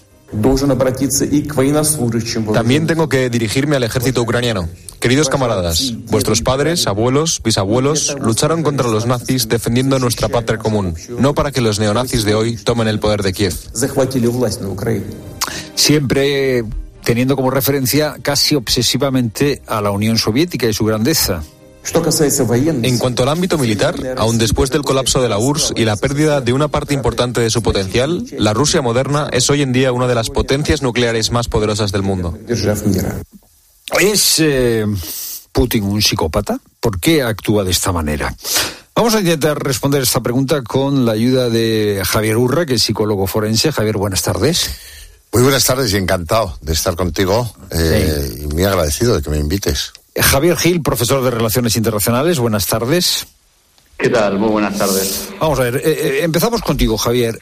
También tengo que dirigirme al ejército ucraniano. Queridos camaradas, vuestros padres, abuelos, bisabuelos lucharon contra los nazis defendiendo nuestra patria común, no para que los neonazis de hoy tomen el poder de Kiev. Siempre teniendo como referencia casi obsesivamente a la Unión Soviética y su grandeza. En cuanto al ámbito militar, aun después del colapso de la URSS y la pérdida de una parte importante de su potencial, la Rusia moderna es hoy en día una de las potencias nucleares más poderosas del mundo. ¿Es Putin un psicópata? ¿Por qué actúa de esta manera? Vamos a intentar responder esta pregunta con la ayuda de Javier Urra, que es psicólogo forense. Javier, buenas tardes. Muy buenas tardes y encantado de estar contigo y muy agradecido de que me invites. Javier Gil, profesor de Relaciones Internacionales, buenas tardes. ¿Qué tal? Muy buenas tardes. Vamos a ver, empezamos contigo, Javier.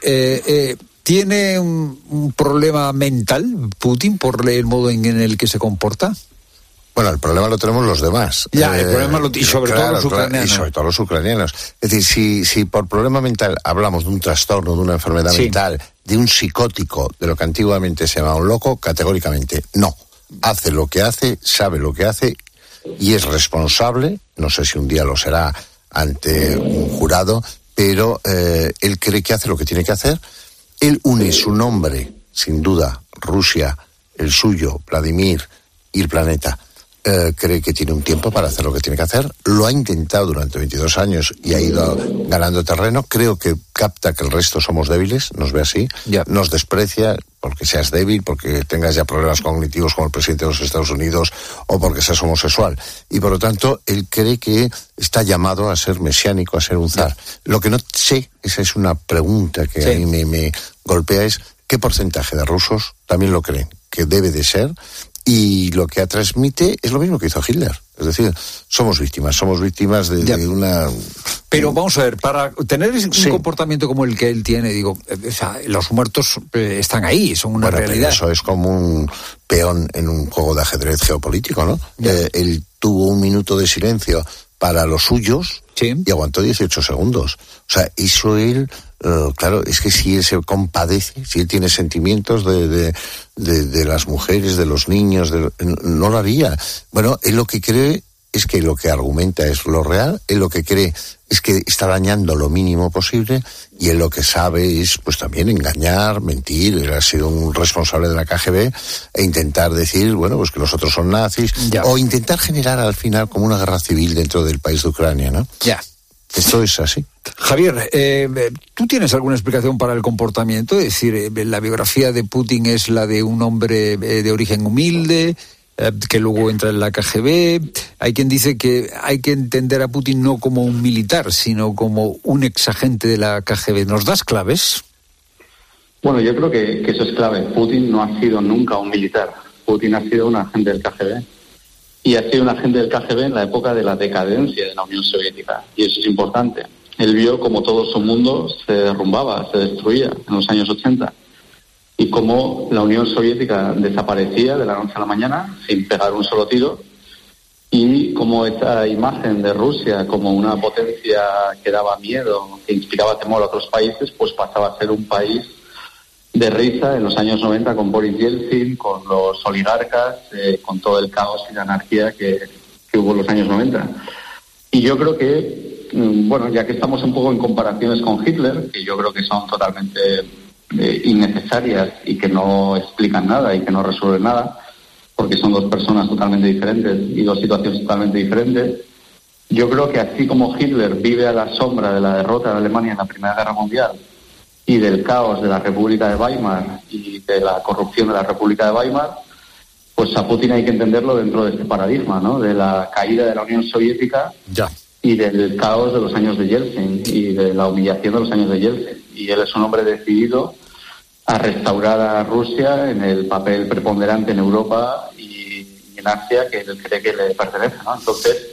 ¿Tiene un problema mental Putin por el modo en el que se comporta? Bueno, el problema lo tenemos los demás. Ya, el problema y sobre todo los ucranianos. Y sobre todo los ucranianos. Es decir, si por problema mental hablamos de un trastorno, de una enfermedad mental, de un psicótico, de lo que antiguamente se llamaba un loco, categóricamente no. Hace lo que hace, sabe lo que hace y es responsable, no sé si un día lo será ante un jurado, pero él cree que hace lo que tiene que hacer. Él une su nombre, sin duda, Rusia, el suyo, Vladimir y el planeta. Cree que tiene un tiempo para hacer lo que tiene que hacer. Lo ha intentado durante 22 años y ha ido ganando terreno. Creo que capta que el resto somos débiles, nos ve así, nos desprecia porque seas débil, porque tengas ya problemas cognitivos como el presidente de los Estados Unidos o porque seas homosexual. Y por lo tanto, él cree que está llamado a ser mesiánico, a ser un zar. Lo que no sé, esa es una pregunta que a mí me golpea, es ¿qué porcentaje de rusos también lo creen que debe de ser? Y lo que transmite es lo mismo que hizo Hitler. Es decir, somos víctimas de una... Pero vamos a ver, para tener un comportamiento como el que él tiene, digo, o sea, los muertos están ahí, son una realidad. Eso es como un peón en un juego de ajedrez geopolítico, ¿no? Él tuvo un minuto de silencio para los suyos y aguantó 18 segundos. O sea, eso él... claro, es que si él se compadece, si él tiene sentimientos de las mujeres, de los niños, no lo haría. Bueno, él lo que cree es que lo que argumenta es lo real, él lo que cree es que está dañando lo mínimo posible, y él lo que sabe es pues también engañar, mentir. Él ha sido un responsable de la KGB e intentar decir, bueno, pues que los otros son nazis, o intentar generar al final como una guerra civil dentro del país de Ucrania, ¿no? Esto es así. Javier, ¿tú tienes alguna explicación para el comportamiento? Es decir, la biografía de Putin es la de un hombre de origen humilde, que luego entra en la KGB. Hay quien dice que hay que entender a Putin no como un militar, sino como un exagente de la KGB. ¿Nos das claves? Bueno, yo creo que eso es clave. Putin no ha sido nunca un militar. Putin ha sido un agente del KGB. Y ha sido un agente del KGB en la época de la decadencia de la Unión Soviética. Y eso es importante. Él vio como todo su mundo se derrumbaba, se destruía en los años 80. Y cómo la Unión Soviética desaparecía de la noche a la mañana sin pegar un solo tiro. Y cómo esa imagen de Rusia como una potencia que daba miedo, que inspiraba temor a otros países, pues pasaba a ser un país de risa en los años 90 con Boris Yeltsin, con los oligarcas, con todo el caos y la anarquía que hubo en los años 90. Y yo creo que, bueno, ya que estamos un poco en comparaciones con Hitler, que yo creo que son totalmente innecesarias y que no explican nada y que no resuelven nada, porque son dos personas totalmente diferentes y dos situaciones totalmente diferentes, yo creo que así como Hitler vive a la sombra de la derrota de Alemania en la Primera Guerra Mundial y del caos de la República de Weimar y de la corrupción de la República de Weimar, pues a Putin hay que entenderlo dentro de este paradigma, ¿no? De la caída de la Unión Soviética y del caos de los años de Yeltsin y de la humillación de los años de Yeltsin. Y él es un hombre decidido a restaurar a Rusia en el papel preponderante en Europa y en Asia que él cree que le pertenece, ¿no? Entonces,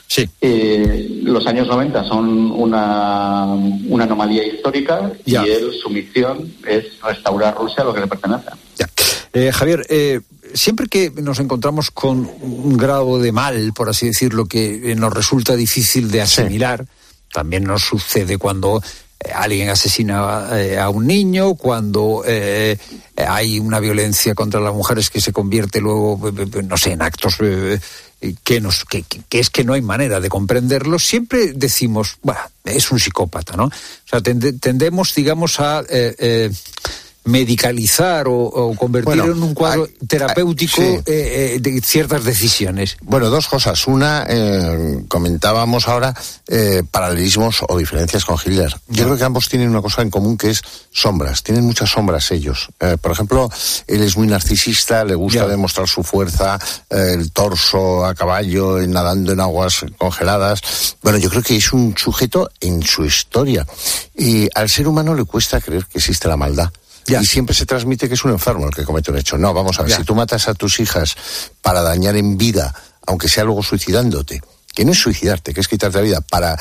los años 90 son una anomalía histórica y él, su misión es restaurar Rusia a lo que le pertenece. Javier, siempre que nos encontramos con un grado de mal, por así decirlo, que nos resulta difícil de asimilar, también nos sucede cuando alguien asesina a un niño, cuando hay una violencia contra las mujeres que se convierte luego, no sé, en actos que es que no hay manera de comprenderlo. Siempre decimos, bueno, es un psicópata, ¿no? O sea, tendemos, digamos, a medicalizar o convertir en un cuadro terapéutico de ciertas decisiones. Bueno, dos cosas. Una, comentábamos ahora paralelismos o diferencias con Hitler. Yo creo que ambos tienen una cosa en común, que es sombras. Tienen muchas sombras ellos. Por ejemplo, él es muy narcisista, le gusta demostrar su fuerza, el torso a caballo, nadando en aguas congeladas. Bueno, yo creo que es un sujeto en su historia. Y al ser humano le cuesta creer que existe la maldad. Y siempre se transmite que es un enfermo el que comete un hecho. No, vamos a ver, si tú matas a tus hijas para dañar en vida, aunque sea luego suicidándote, que no es suicidarte, que es quitarte la vida, para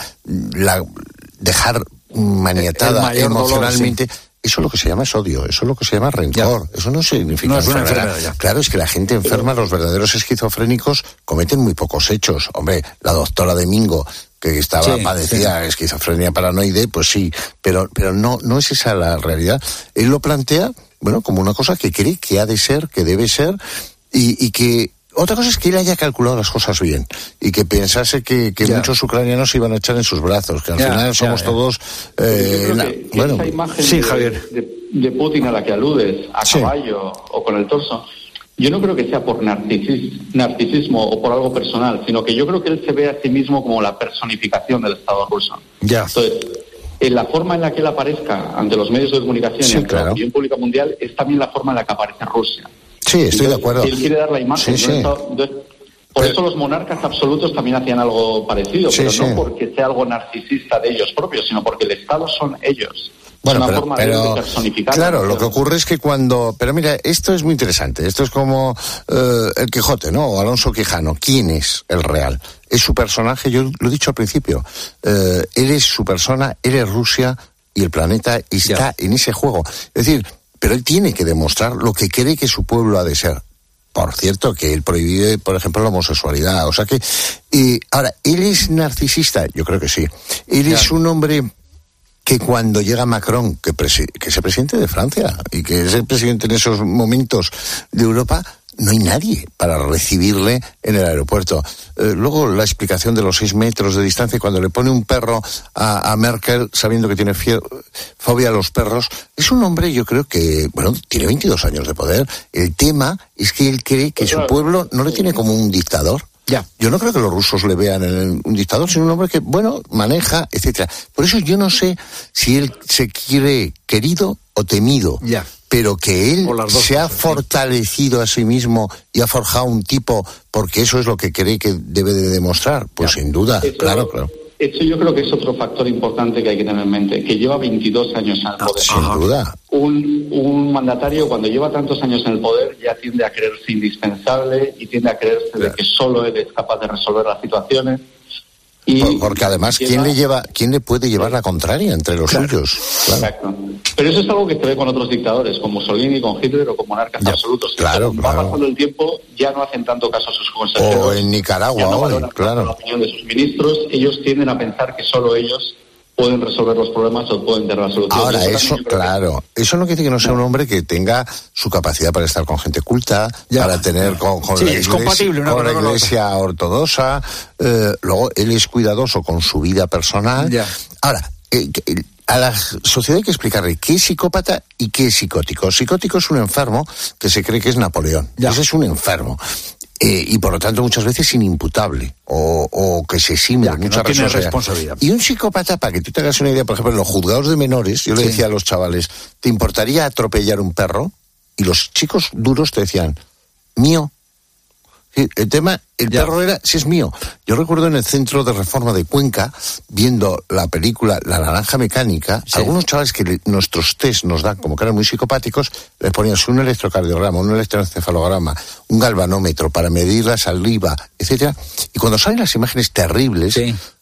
dejar maniatada emocionalmente, eso es lo que se llama es odio, eso es lo que se llama rencor, eso no significa enfermedad. Claro, es que la gente enferma, los verdaderos esquizofrénicos, cometen muy pocos hechos. Hombre, la doctora de Mingo, que padecía esquizofrenia paranoide, pues sí, pero no es esa la realidad. Él lo plantea, bueno, como una cosa que cree que ha de ser, que debe ser, y que otra cosa es que él haya calculado las cosas bien y que pensase que muchos ucranianos se iban a echar en sus brazos, que al final somos todos esa imagen Javier, de Putin a la que aludes, a caballo o con el torso, yo no creo que sea por narcisismo o por algo personal, sino que yo creo que él se ve a sí mismo como la personificación del Estado ruso. Entonces, en la forma en la que él aparezca ante los medios de comunicación y ante la opinión pública mundial es también la forma en la que aparece Rusia. Sí, estoy de acuerdo. Él quiere dar la imagen. Por eso los monarcas absolutos también hacían algo parecido, pero no porque sea algo narcisista de ellos propios, sino porque el Estado son ellos. Bueno, es una forma de personificar. Claro, lo que ocurre es que pero mira, esto es muy interesante. Esto es como el Quijote, ¿no? O Alonso Quijano. ¿Quién es el real? Es su personaje, yo lo he dicho al principio. Él es su persona, él es Rusia y el planeta está en ese juego. Es decir, pero él tiene que demostrar lo que cree que su pueblo ha de ser. Por cierto, que él prohíbe, por ejemplo, la homosexualidad. O sea que... ahora, ¿él es narcisista? Yo creo que sí. Él es un hombre que cuando llega Macron, que es el presidente de Francia y que es el presidente en esos momentos de Europa, no hay nadie para recibirle en el aeropuerto. Luego la explicación de los 6 metros de distancia, cuando le pone un perro a Merkel, sabiendo que tiene fobia a los perros, es un hombre, yo creo que, bueno, tiene 22 años de poder. El tema es que él cree que su pueblo no le tiene como un dictador. Ya. Yo no creo que los rusos le vean en un dictador, sino un hombre que, bueno, maneja, etcétera. Por eso yo no sé si él se quiere querido o temido. Ya. Pero que él se ha fortalecido a sí mismo y ha forjado un tipo porque eso es lo que cree que debe de demostrar, pues sin duda, claro. Eso yo creo que es otro factor importante que hay que tener en mente, que lleva 22 años en el poder. Sin duda. Un mandatario, cuando lleva tantos años en el poder, ya tiende a creerse indispensable y tiende a creerse de que solo él es capaz de resolver las situaciones. Porque además, ¿quién le puede llevar la contraria entre los suyos? Claro. Exacto. Pero eso es algo que se ve con otros dictadores, con Mussolini, con Hitler o con monarcas absolutos. Va pasando el tiempo, ya no hacen tanto caso a sus consejeros. O en Nicaragua hoy, claro. La opinión de sus ministros, ellos tienden a pensar que solo ellos pueden resolver los problemas o pueden tener la solución. Ahora, eso, claro, eso no quiere decir que no sea un hombre que tenga su capacidad para estar con gente culta, para tener con la iglesia ortodoxa. Luego, él es cuidadoso con su vida personal. Ahora, a la sociedad hay que explicarle qué es psicópata y qué es psicótico. Psicótico es un enfermo que se cree que es Napoleón. Ese es un enfermo. Y por lo tanto muchas veces inimputable o que se exime de mucha responsabilidad. Y un psicópata, para que tú te hagas una idea, por ejemplo, en los juzgados de menores, yo le decía a los chavales, ¿te importaría atropellar un perro? Y los chicos duros te decían, mío. El tema, perro era, si es mío. Yo recuerdo en el Centro de Reforma de Cuenca, viendo la película La Naranja Mecánica, algunos chavales que nuestros test nos dan como que eran muy psicopáticos, les ponías un electrocardiograma, un electroencefalograma, un galvanómetro para medir la saliva, etcétera. Y cuando salen las imágenes terribles,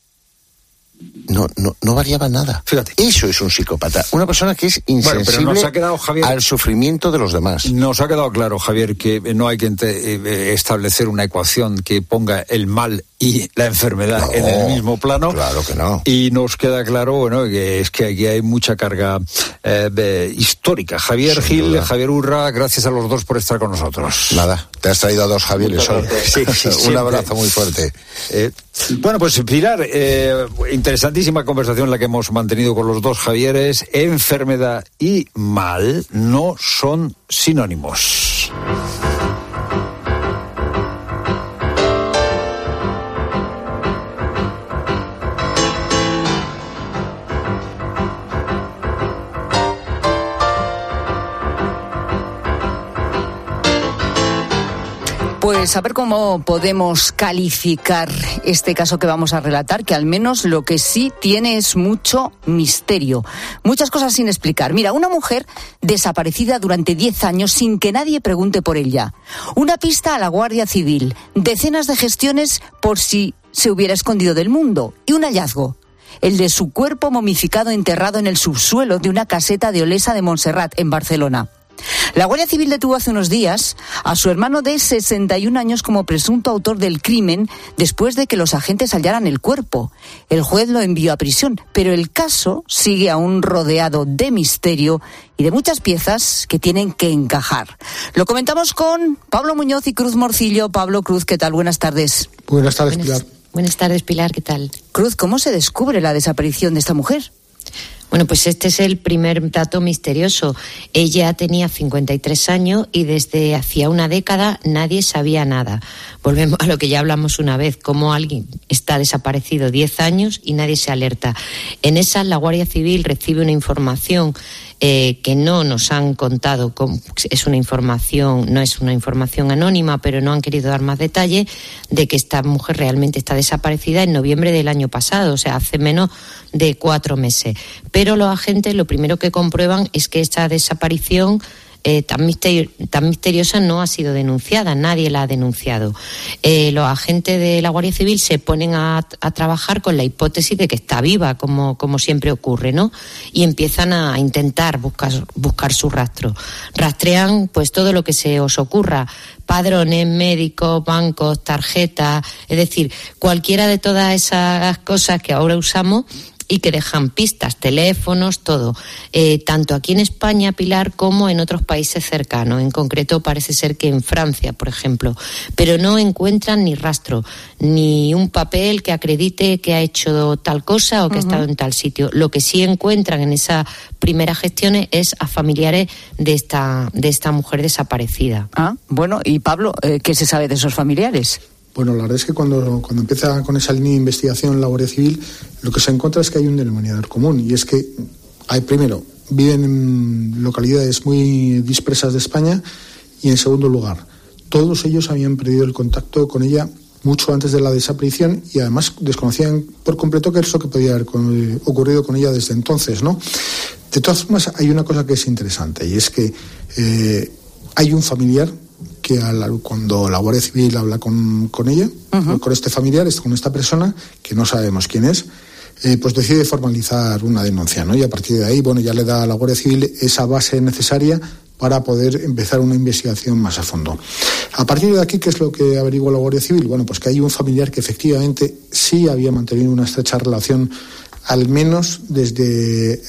no variaba nada. Fíjate. Eso es un psicópata. Una persona que es insensible al sufrimiento de los demás. Nos ha quedado claro, Javier, que no hay que establecer una ecuación que ponga el mal y la enfermedad en el mismo plano. Claro que no. Y nos queda claro, bueno, que es que aquí hay mucha carga histórica. Javier Gil, Javier Urra, gracias a los dos por estar con nosotros. Nada, te has traído a dos Javieres hoy. Un abrazo muy fuerte. Bueno, pues Pilar, interesantísima conversación la que hemos mantenido con los dos Javieres. Enfermedad y mal no son sinónimos. Pues a ver cómo podemos calificar este caso que vamos a relatar, que al menos lo que sí tiene es mucho misterio. Muchas cosas sin explicar. Mira, una mujer desaparecida durante 10 años sin que nadie pregunte por ella. Una pista a la Guardia Civil. Decenas de gestiones por si se hubiera escondido del mundo. Y un hallazgo. El de su cuerpo momificado enterrado en el subsuelo de una caseta de Olesa de Montserrat, en Barcelona. La Guardia Civil detuvo hace unos días a su hermano de 61 años como presunto autor del crimen después de que los agentes hallaran el cuerpo. El juez lo envió a prisión, pero el caso sigue aún rodeado de misterio y de muchas piezas que tienen que encajar. Lo comentamos con Pablo Muñoz y Cruz Morcillo. Pablo, Cruz, ¿qué tal? Buenas tardes. Buenas tardes, Pilar. Buenas tardes, Pilar, ¿qué tal? Cruz, ¿cómo se descubre la desaparición de esta mujer? Bueno, pues este es el primer dato misterioso. Ella tenía 53 años y desde hacía una década nadie sabía nada. Volvemos a lo que ya hablamos una vez, cómo alguien está desaparecido 10 años y nadie se alerta. En esa, la Guardia Civil recibe una información que no nos han contado, es una información, no es una información anónima, pero no han querido dar más detalle de que esta mujer realmente está desaparecida en noviembre del año pasado, o sea, hace menos de 4 meses. Pero los agentes lo primero que comprueban es que esta desaparición tan misteriosa no ha sido denunciada, nadie la ha denunciado. Los agentes de la Guardia Civil se ponen a trabajar con la hipótesis de que está viva, como siempre ocurre, ¿no? Y empiezan a intentar buscar su rastro. Rastrean pues todo lo que se os ocurra, padrones, médicos, bancos, tarjetas, es decir, cualquiera de todas esas cosas que ahora usamos y que dejan pistas, teléfonos, todo. Tanto aquí en España, Pilar, como en otros países cercanos. En concreto parece ser que en Francia, por ejemplo. Pero no encuentran ni rastro, ni un papel que acredite que ha hecho tal cosa o que ha estado en tal sitio. Lo que sí encuentran en esas primeras gestiones es a familiares de esta mujer desaparecida. Bueno, y Pablo, ¿qué se sabe de esos familiares? Bueno, la verdad es que cuando empieza con esa línea de investigación la Guardia Civil, lo que se encuentra es que hay un denominador común, y es que primero, viven en localidades muy dispersas de España, y en segundo lugar, todos ellos habían perdido el contacto con ella mucho antes de la desaparición, y además desconocían por completo qué es lo que podía haber ocurrido con ella desde entonces, ¿no? De todas formas, hay una cosa que es interesante, y es que hay un familiar que cuando la Guardia Civil habla con ella, con este familiar, con esta persona, que no sabemos quién es, pues decide formalizar una denuncia, ¿no? Y a partir de ahí, bueno, ya le da a la Guardia Civil esa base necesaria para poder empezar una investigación más a fondo. A partir de aquí, ¿qué es lo que averigua la Guardia Civil? Bueno, pues que hay un familiar que efectivamente sí había mantenido una estrecha relación, al menos desde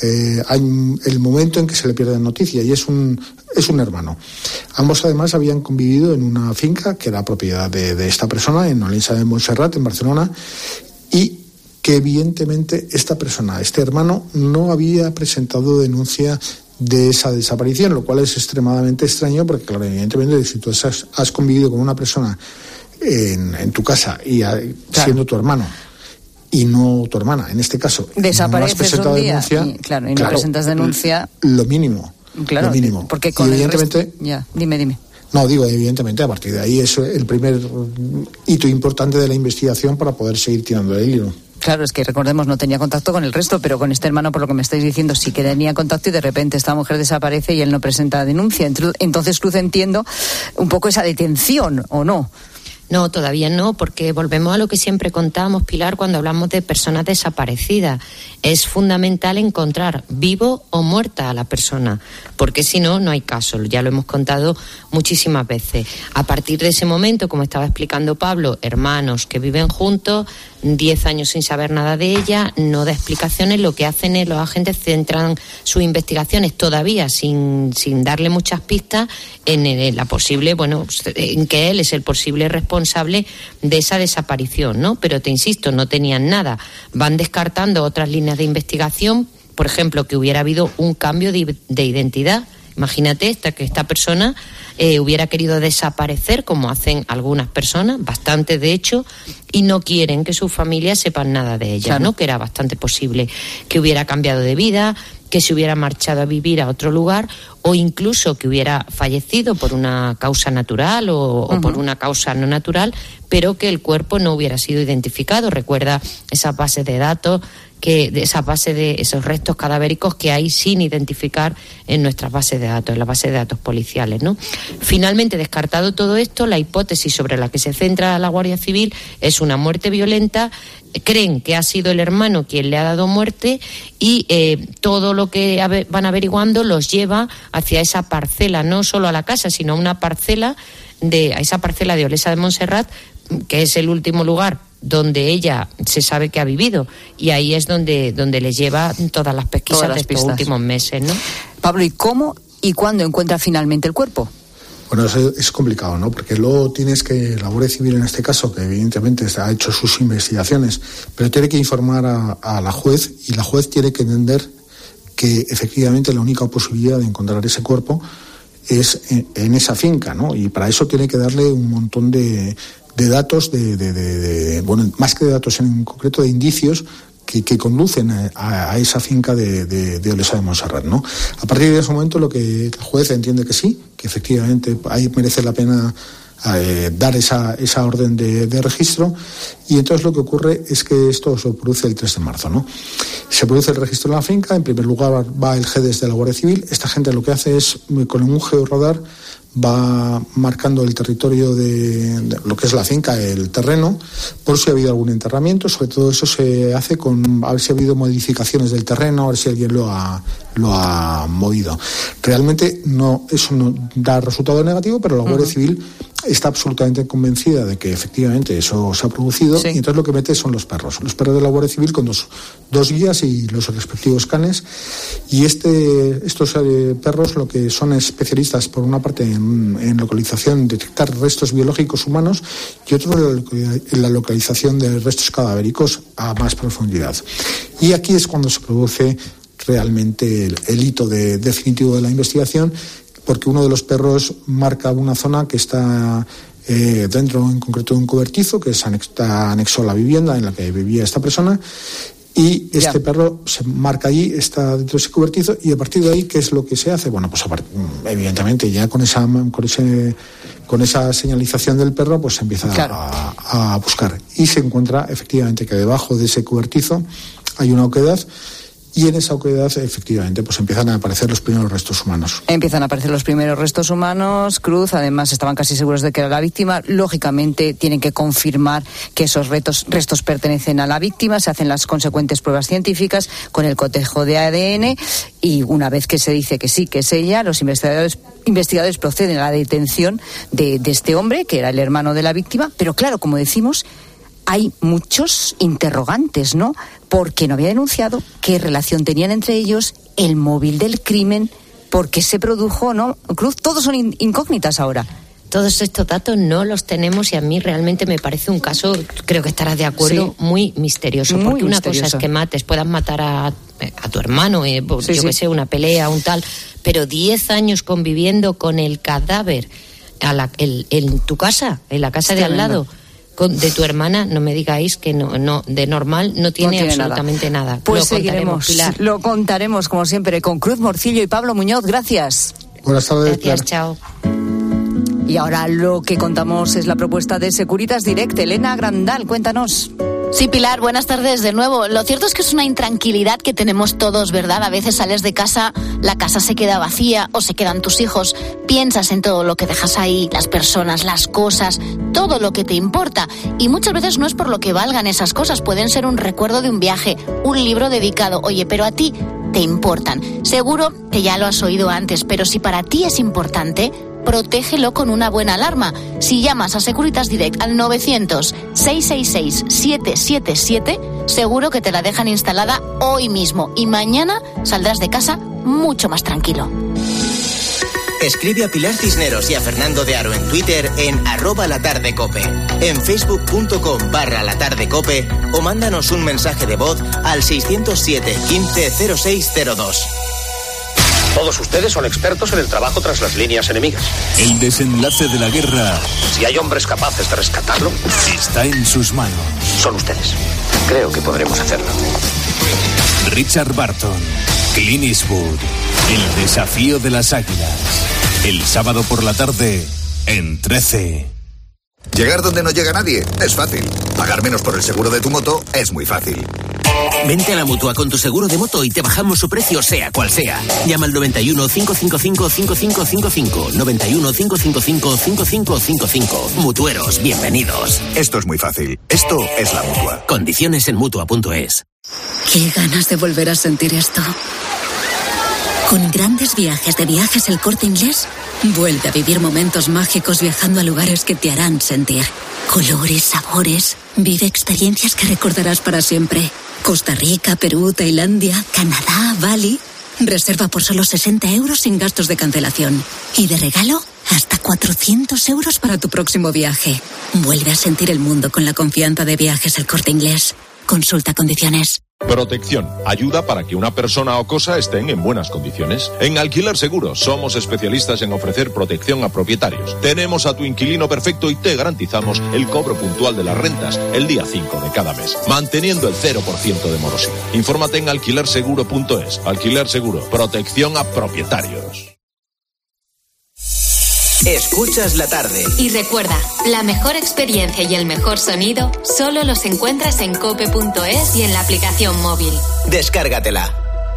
el momento en que se le pierde noticia, y es un hermano. Ambos además habían convivido en una finca que era propiedad de esta persona, en Olesa de Montserrat, en Barcelona, y que evidentemente esta persona, este hermano, no había presentado denuncia de esa desaparición, lo cual es extremadamente extraño, porque claro, evidentemente si tú has convivido con una persona en tu casa y siendo tu hermano y no tu hermana, en este caso, desapareces no has presentado un día denuncia, y no presentas denuncia, lo mínimo. Claro, lo mínimo. Porque con evidentemente, dime. No, digo, evidentemente, a partir de ahí es el primer hito importante de la investigación para poder seguir tirando el hilo. Claro, es que recordemos, no tenía contacto con el resto, pero con este hermano, por lo que me estáis diciendo, sí que tenía contacto, y de repente esta mujer desaparece y él no presenta denuncia. Entonces, Cruz, entiendo un poco esa detención, ¿o no? No, todavía no, porque volvemos a lo que siempre contábamos, Pilar, cuando hablamos de personas desaparecidas. Es fundamental encontrar vivo o muerta a la persona, porque si no, no hay caso. Ya lo hemos contado muchísimas veces. A partir de ese momento, como estaba explicando Pablo, hermanos que viven juntos, 10 años sin saber nada de ella, no da explicaciones. Lo que hacen es, los agentes centran sus investigaciones todavía sin darle muchas pistas en la posible, en que él es el posible responsable de esa desaparición, ¿no? Pero te insisto, no tenían nada. Van descartando otras líneas de investigación, por ejemplo, que hubiera habido un cambio de identidad. Imagínate que esta persona hubiera querido desaparecer, como hacen algunas personas, bastante de hecho, y no quieren que sus familias sepan nada de ella, claro, ¿no? Que era bastante posible que hubiera cambiado de vida, que se hubiera marchado a vivir a otro lugar, o incluso que hubiera fallecido por una causa natural o por una causa no natural, pero que el cuerpo no hubiera sido identificado. Recuerda esas bases de datos, de esos restos cadavéricos que hay sin identificar en nuestras bases de datos, en las bases de datos policiales, ¿no? Finalmente, descartado todo esto, la hipótesis sobre la que se centra la Guardia Civil es una muerte violenta. Creen que ha sido el hermano quien le ha dado muerte, y todo lo que van averiguando los lleva hacia esa parcela, no solo a la casa, sino a una parcela a esa parcela de Olesa de Montserrat, que es el último lugar donde ella se sabe que ha vivido, y ahí es donde les lleva todas las pesquisas de estos últimos meses, ¿no? Pablo, ¿y cómo y cuándo encuentra finalmente el cuerpo? Bueno, es complicado, ¿no? Porque luego tienes que, la Guardia Civil en este caso, que evidentemente ha hecho sus investigaciones, pero tiene que informar a la juez, y la juez tiene que entender que efectivamente la única posibilidad de encontrar ese cuerpo es en esa finca, ¿no? Y para eso tiene que darle un montón de datos, más que de datos en concreto, de indicios que conducen a esa finca de Olesa de Montserrat, ¿no? A partir de ese momento, lo que el juez entiende que sí, que efectivamente ahí merece la pena dar esa orden de registro, y entonces lo que ocurre es que esto se produce el 3 de marzo, ¿no? Se produce el registro en la finca. En primer lugar va el GEDES de la Guardia Civil. Esta gente lo que hace es, con un georradar, va marcando el territorio de lo que es la finca, el terreno, por si ha habido algún enterramiento. Sobre todo eso se hace a ver si ha habido modificaciones del terreno, a ver si alguien lo ha movido. Realmente eso no da resultado negativo, pero la Guardia Civil está absolutamente convencida de que efectivamente eso se ha producido, y entonces lo que mete son los perros de la Guardia Civil con dos guías y los respectivos canes. Y estos perros lo que son especialistas, por una parte en localización, detectar restos biológicos humanos, y otro en la localización de restos cadavéricos a más profundidad. Y aquí es cuando se produce realmente el hito definitivo de la investigación, porque uno de los perros marca una zona que está dentro en concreto de un cobertizo que está anexo a la vivienda en la que vivía esta persona, y este perro se marca allí, está dentro de ese cobertizo, y a partir de ahí, ¿qué es lo que se hace? Bueno, pues evidentemente ya con esa señalización del perro, pues se empieza a buscar, y se encuentra efectivamente que debajo de ese cobertizo hay una oquedad. Y en esa oquedad, efectivamente, pues empiezan a aparecer los primeros restos humanos. Cruz, además, estaban casi seguros de que era la víctima. Lógicamente, tienen que confirmar que esos restos pertenecen a la víctima. Se hacen las consecuentes pruebas científicas con el cotejo de ADN. Y una vez que se dice que sí, que es ella, los investigadores proceden a la detención de este hombre, que era el hermano de la víctima. Pero claro, como decimos, hay muchos interrogantes, ¿no? Porque no había denunciado, qué relación tenían entre ellos, el móvil del crimen, por qué se produjo, ¿no? Cruz, todos son incógnitas ahora. Todos estos datos no los tenemos y a mí realmente me parece un caso, creo que estarás de acuerdo, muy misterioso. Porque una cosa es que puedas matar a tu hermano, que sé, una pelea, un tal, pero 10 años conviviendo con el cadáver en tu casa, en la casa de al lado, de tu hermana, no me digáis que no de normal no tiene absolutamente nada. Pues seguiremos, lo contaremos como siempre con Cruz Morcillo y Pablo Muñoz. Gracias. Buenas tardes. Gracias, chao. Y ahora lo que contamos es la propuesta de Securitas Direct. Elena Grandal, cuéntanos. Sí, Pilar, buenas tardes de nuevo. Lo cierto es que es una intranquilidad que tenemos todos, ¿verdad? A veces sales de casa, la casa se queda vacía o se quedan tus hijos. Piensas en todo lo que dejas ahí, las personas, las cosas, todo lo que te importa. Y muchas veces no es por lo que valgan esas cosas. Pueden ser un recuerdo de un viaje, un libro dedicado. Oye, pero a ti te importan. Seguro que ya lo has oído antes, pero si para ti es importante, protégelo con una buena alarma. Si llamas a Securitas Direct al 900-666-777, seguro que te la dejan instalada hoy mismo y mañana saldrás de casa mucho más tranquilo. Escribe a Pilar Cisneros y a Fernando de Aro en Twitter en @latardecope, en facebook.com/latardecope o mándanos un mensaje de voz al 607 15 0602. Todos ustedes son expertos en el trabajo tras las líneas enemigas. El desenlace de la guerra, si hay hombres capaces de rescatarlo, está en sus manos. Son ustedes. Creo que podremos hacerlo. Richard Barton, Clint Eastwood, El desafío de las águilas. El sábado por la tarde en 13. Llegar donde no llega nadie es fácil. Pagar menos por el seguro de tu moto es muy fácil. Vente a la Mutua con tu seguro de moto y te bajamos su precio sea cual sea. Llama al 91 555 5555. 91 555 5555. Mutueros, bienvenidos. Esto es muy fácil. Esto es la Mutua. Condiciones en Mutua.es. Qué ganas de volver a sentir esto. Con grandes viajes de Viajes El Corte Inglés, vuelve a vivir momentos mágicos viajando a lugares que te harán sentir. Colores, sabores, vive experiencias que recordarás para siempre. Costa Rica, Perú, Tailandia, Canadá, Bali. Reserva por solo 60 euros sin gastos de cancelación. Y de regalo, hasta 400 euros para tu próximo viaje. Vuelve a sentir el mundo con la confianza de Viajes El Corte Inglés. Consulta condiciones. Protección. Ayuda para que una persona o cosa estén en buenas condiciones. En Alquiler Seguro somos especialistas en ofrecer protección a propietarios. Tenemos a tu inquilino perfecto y te garantizamos el cobro puntual de las rentas el día 5 de cada mes, manteniendo el 0% de morosidad. Infórmate en alquilerseguro.es. Alquiler Seguro. Protección a propietarios. Escuchas la tarde. Y recuerda, la mejor experiencia y el mejor sonido solo los encuentras en cope.es y en la aplicación móvil. Descárgatela.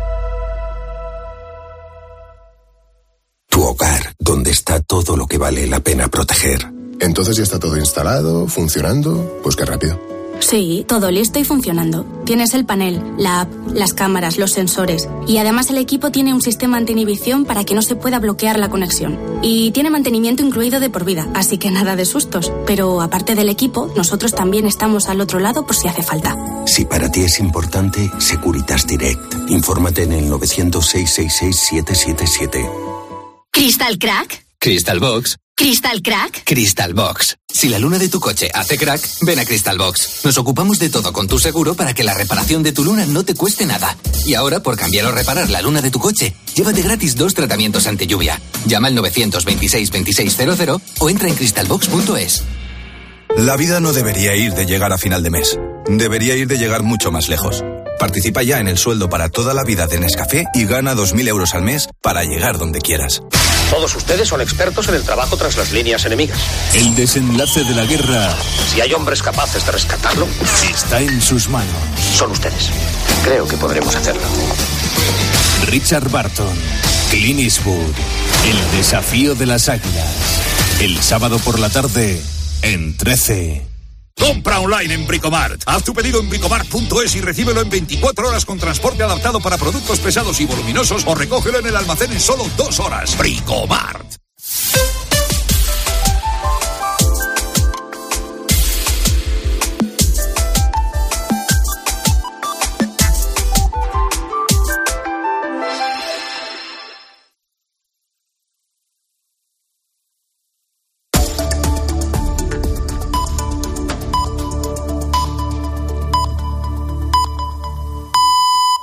Tu hogar, donde está todo lo que vale la pena proteger. Entonces ya está todo instalado, funcionando. Pues qué rápido. Sí, todo listo y funcionando. Tienes el panel, la app, las cámaras, los sensores. Y además el equipo tiene un sistema anti-inhibición para que no se pueda bloquear la conexión. Y tiene mantenimiento incluido de por vida, así que nada de sustos. Pero aparte del equipo, nosotros también estamos al otro lado por si hace falta. Si para ti es importante, Securitas Direct. Infórmate en el 900-666-777. ¿Crystal Crack? Crystal Box. ¿Crystal Crack? Crystal Box. Si la luna de tu coche hace crack, ven a Crystal Box. Nos ocupamos de todo con tu seguro para que la reparación de tu luna no te cueste nada. Y ahora, por cambiar o reparar la luna de tu coche, llévate gratis 2 tratamientos ante lluvia. Llama al 926-2600 o entra en crystalbox.es. La vida no debería ir de llegar a final de mes. Debería ir de llegar mucho más lejos. Participa ya en el sueldo para toda la vida de Nescafé y gana 2.000 euros al mes para llegar donde quieras. Todos ustedes son expertos en el trabajo tras las líneas enemigas. El desenlace de la guerra. Si hay hombres capaces de rescatarlo, está en sus manos. Son ustedes. Creo que podremos hacerlo. Richard Burton, Clint Eastwood, El desafío de las águilas. El sábado por la tarde en 13. Compra online en Bricomart. Haz tu pedido en bricomart.es y recíbelo en 24 horas con transporte adaptado para productos pesados y voluminosos o recógelo en el almacén en solo 2 horas. Bricomart.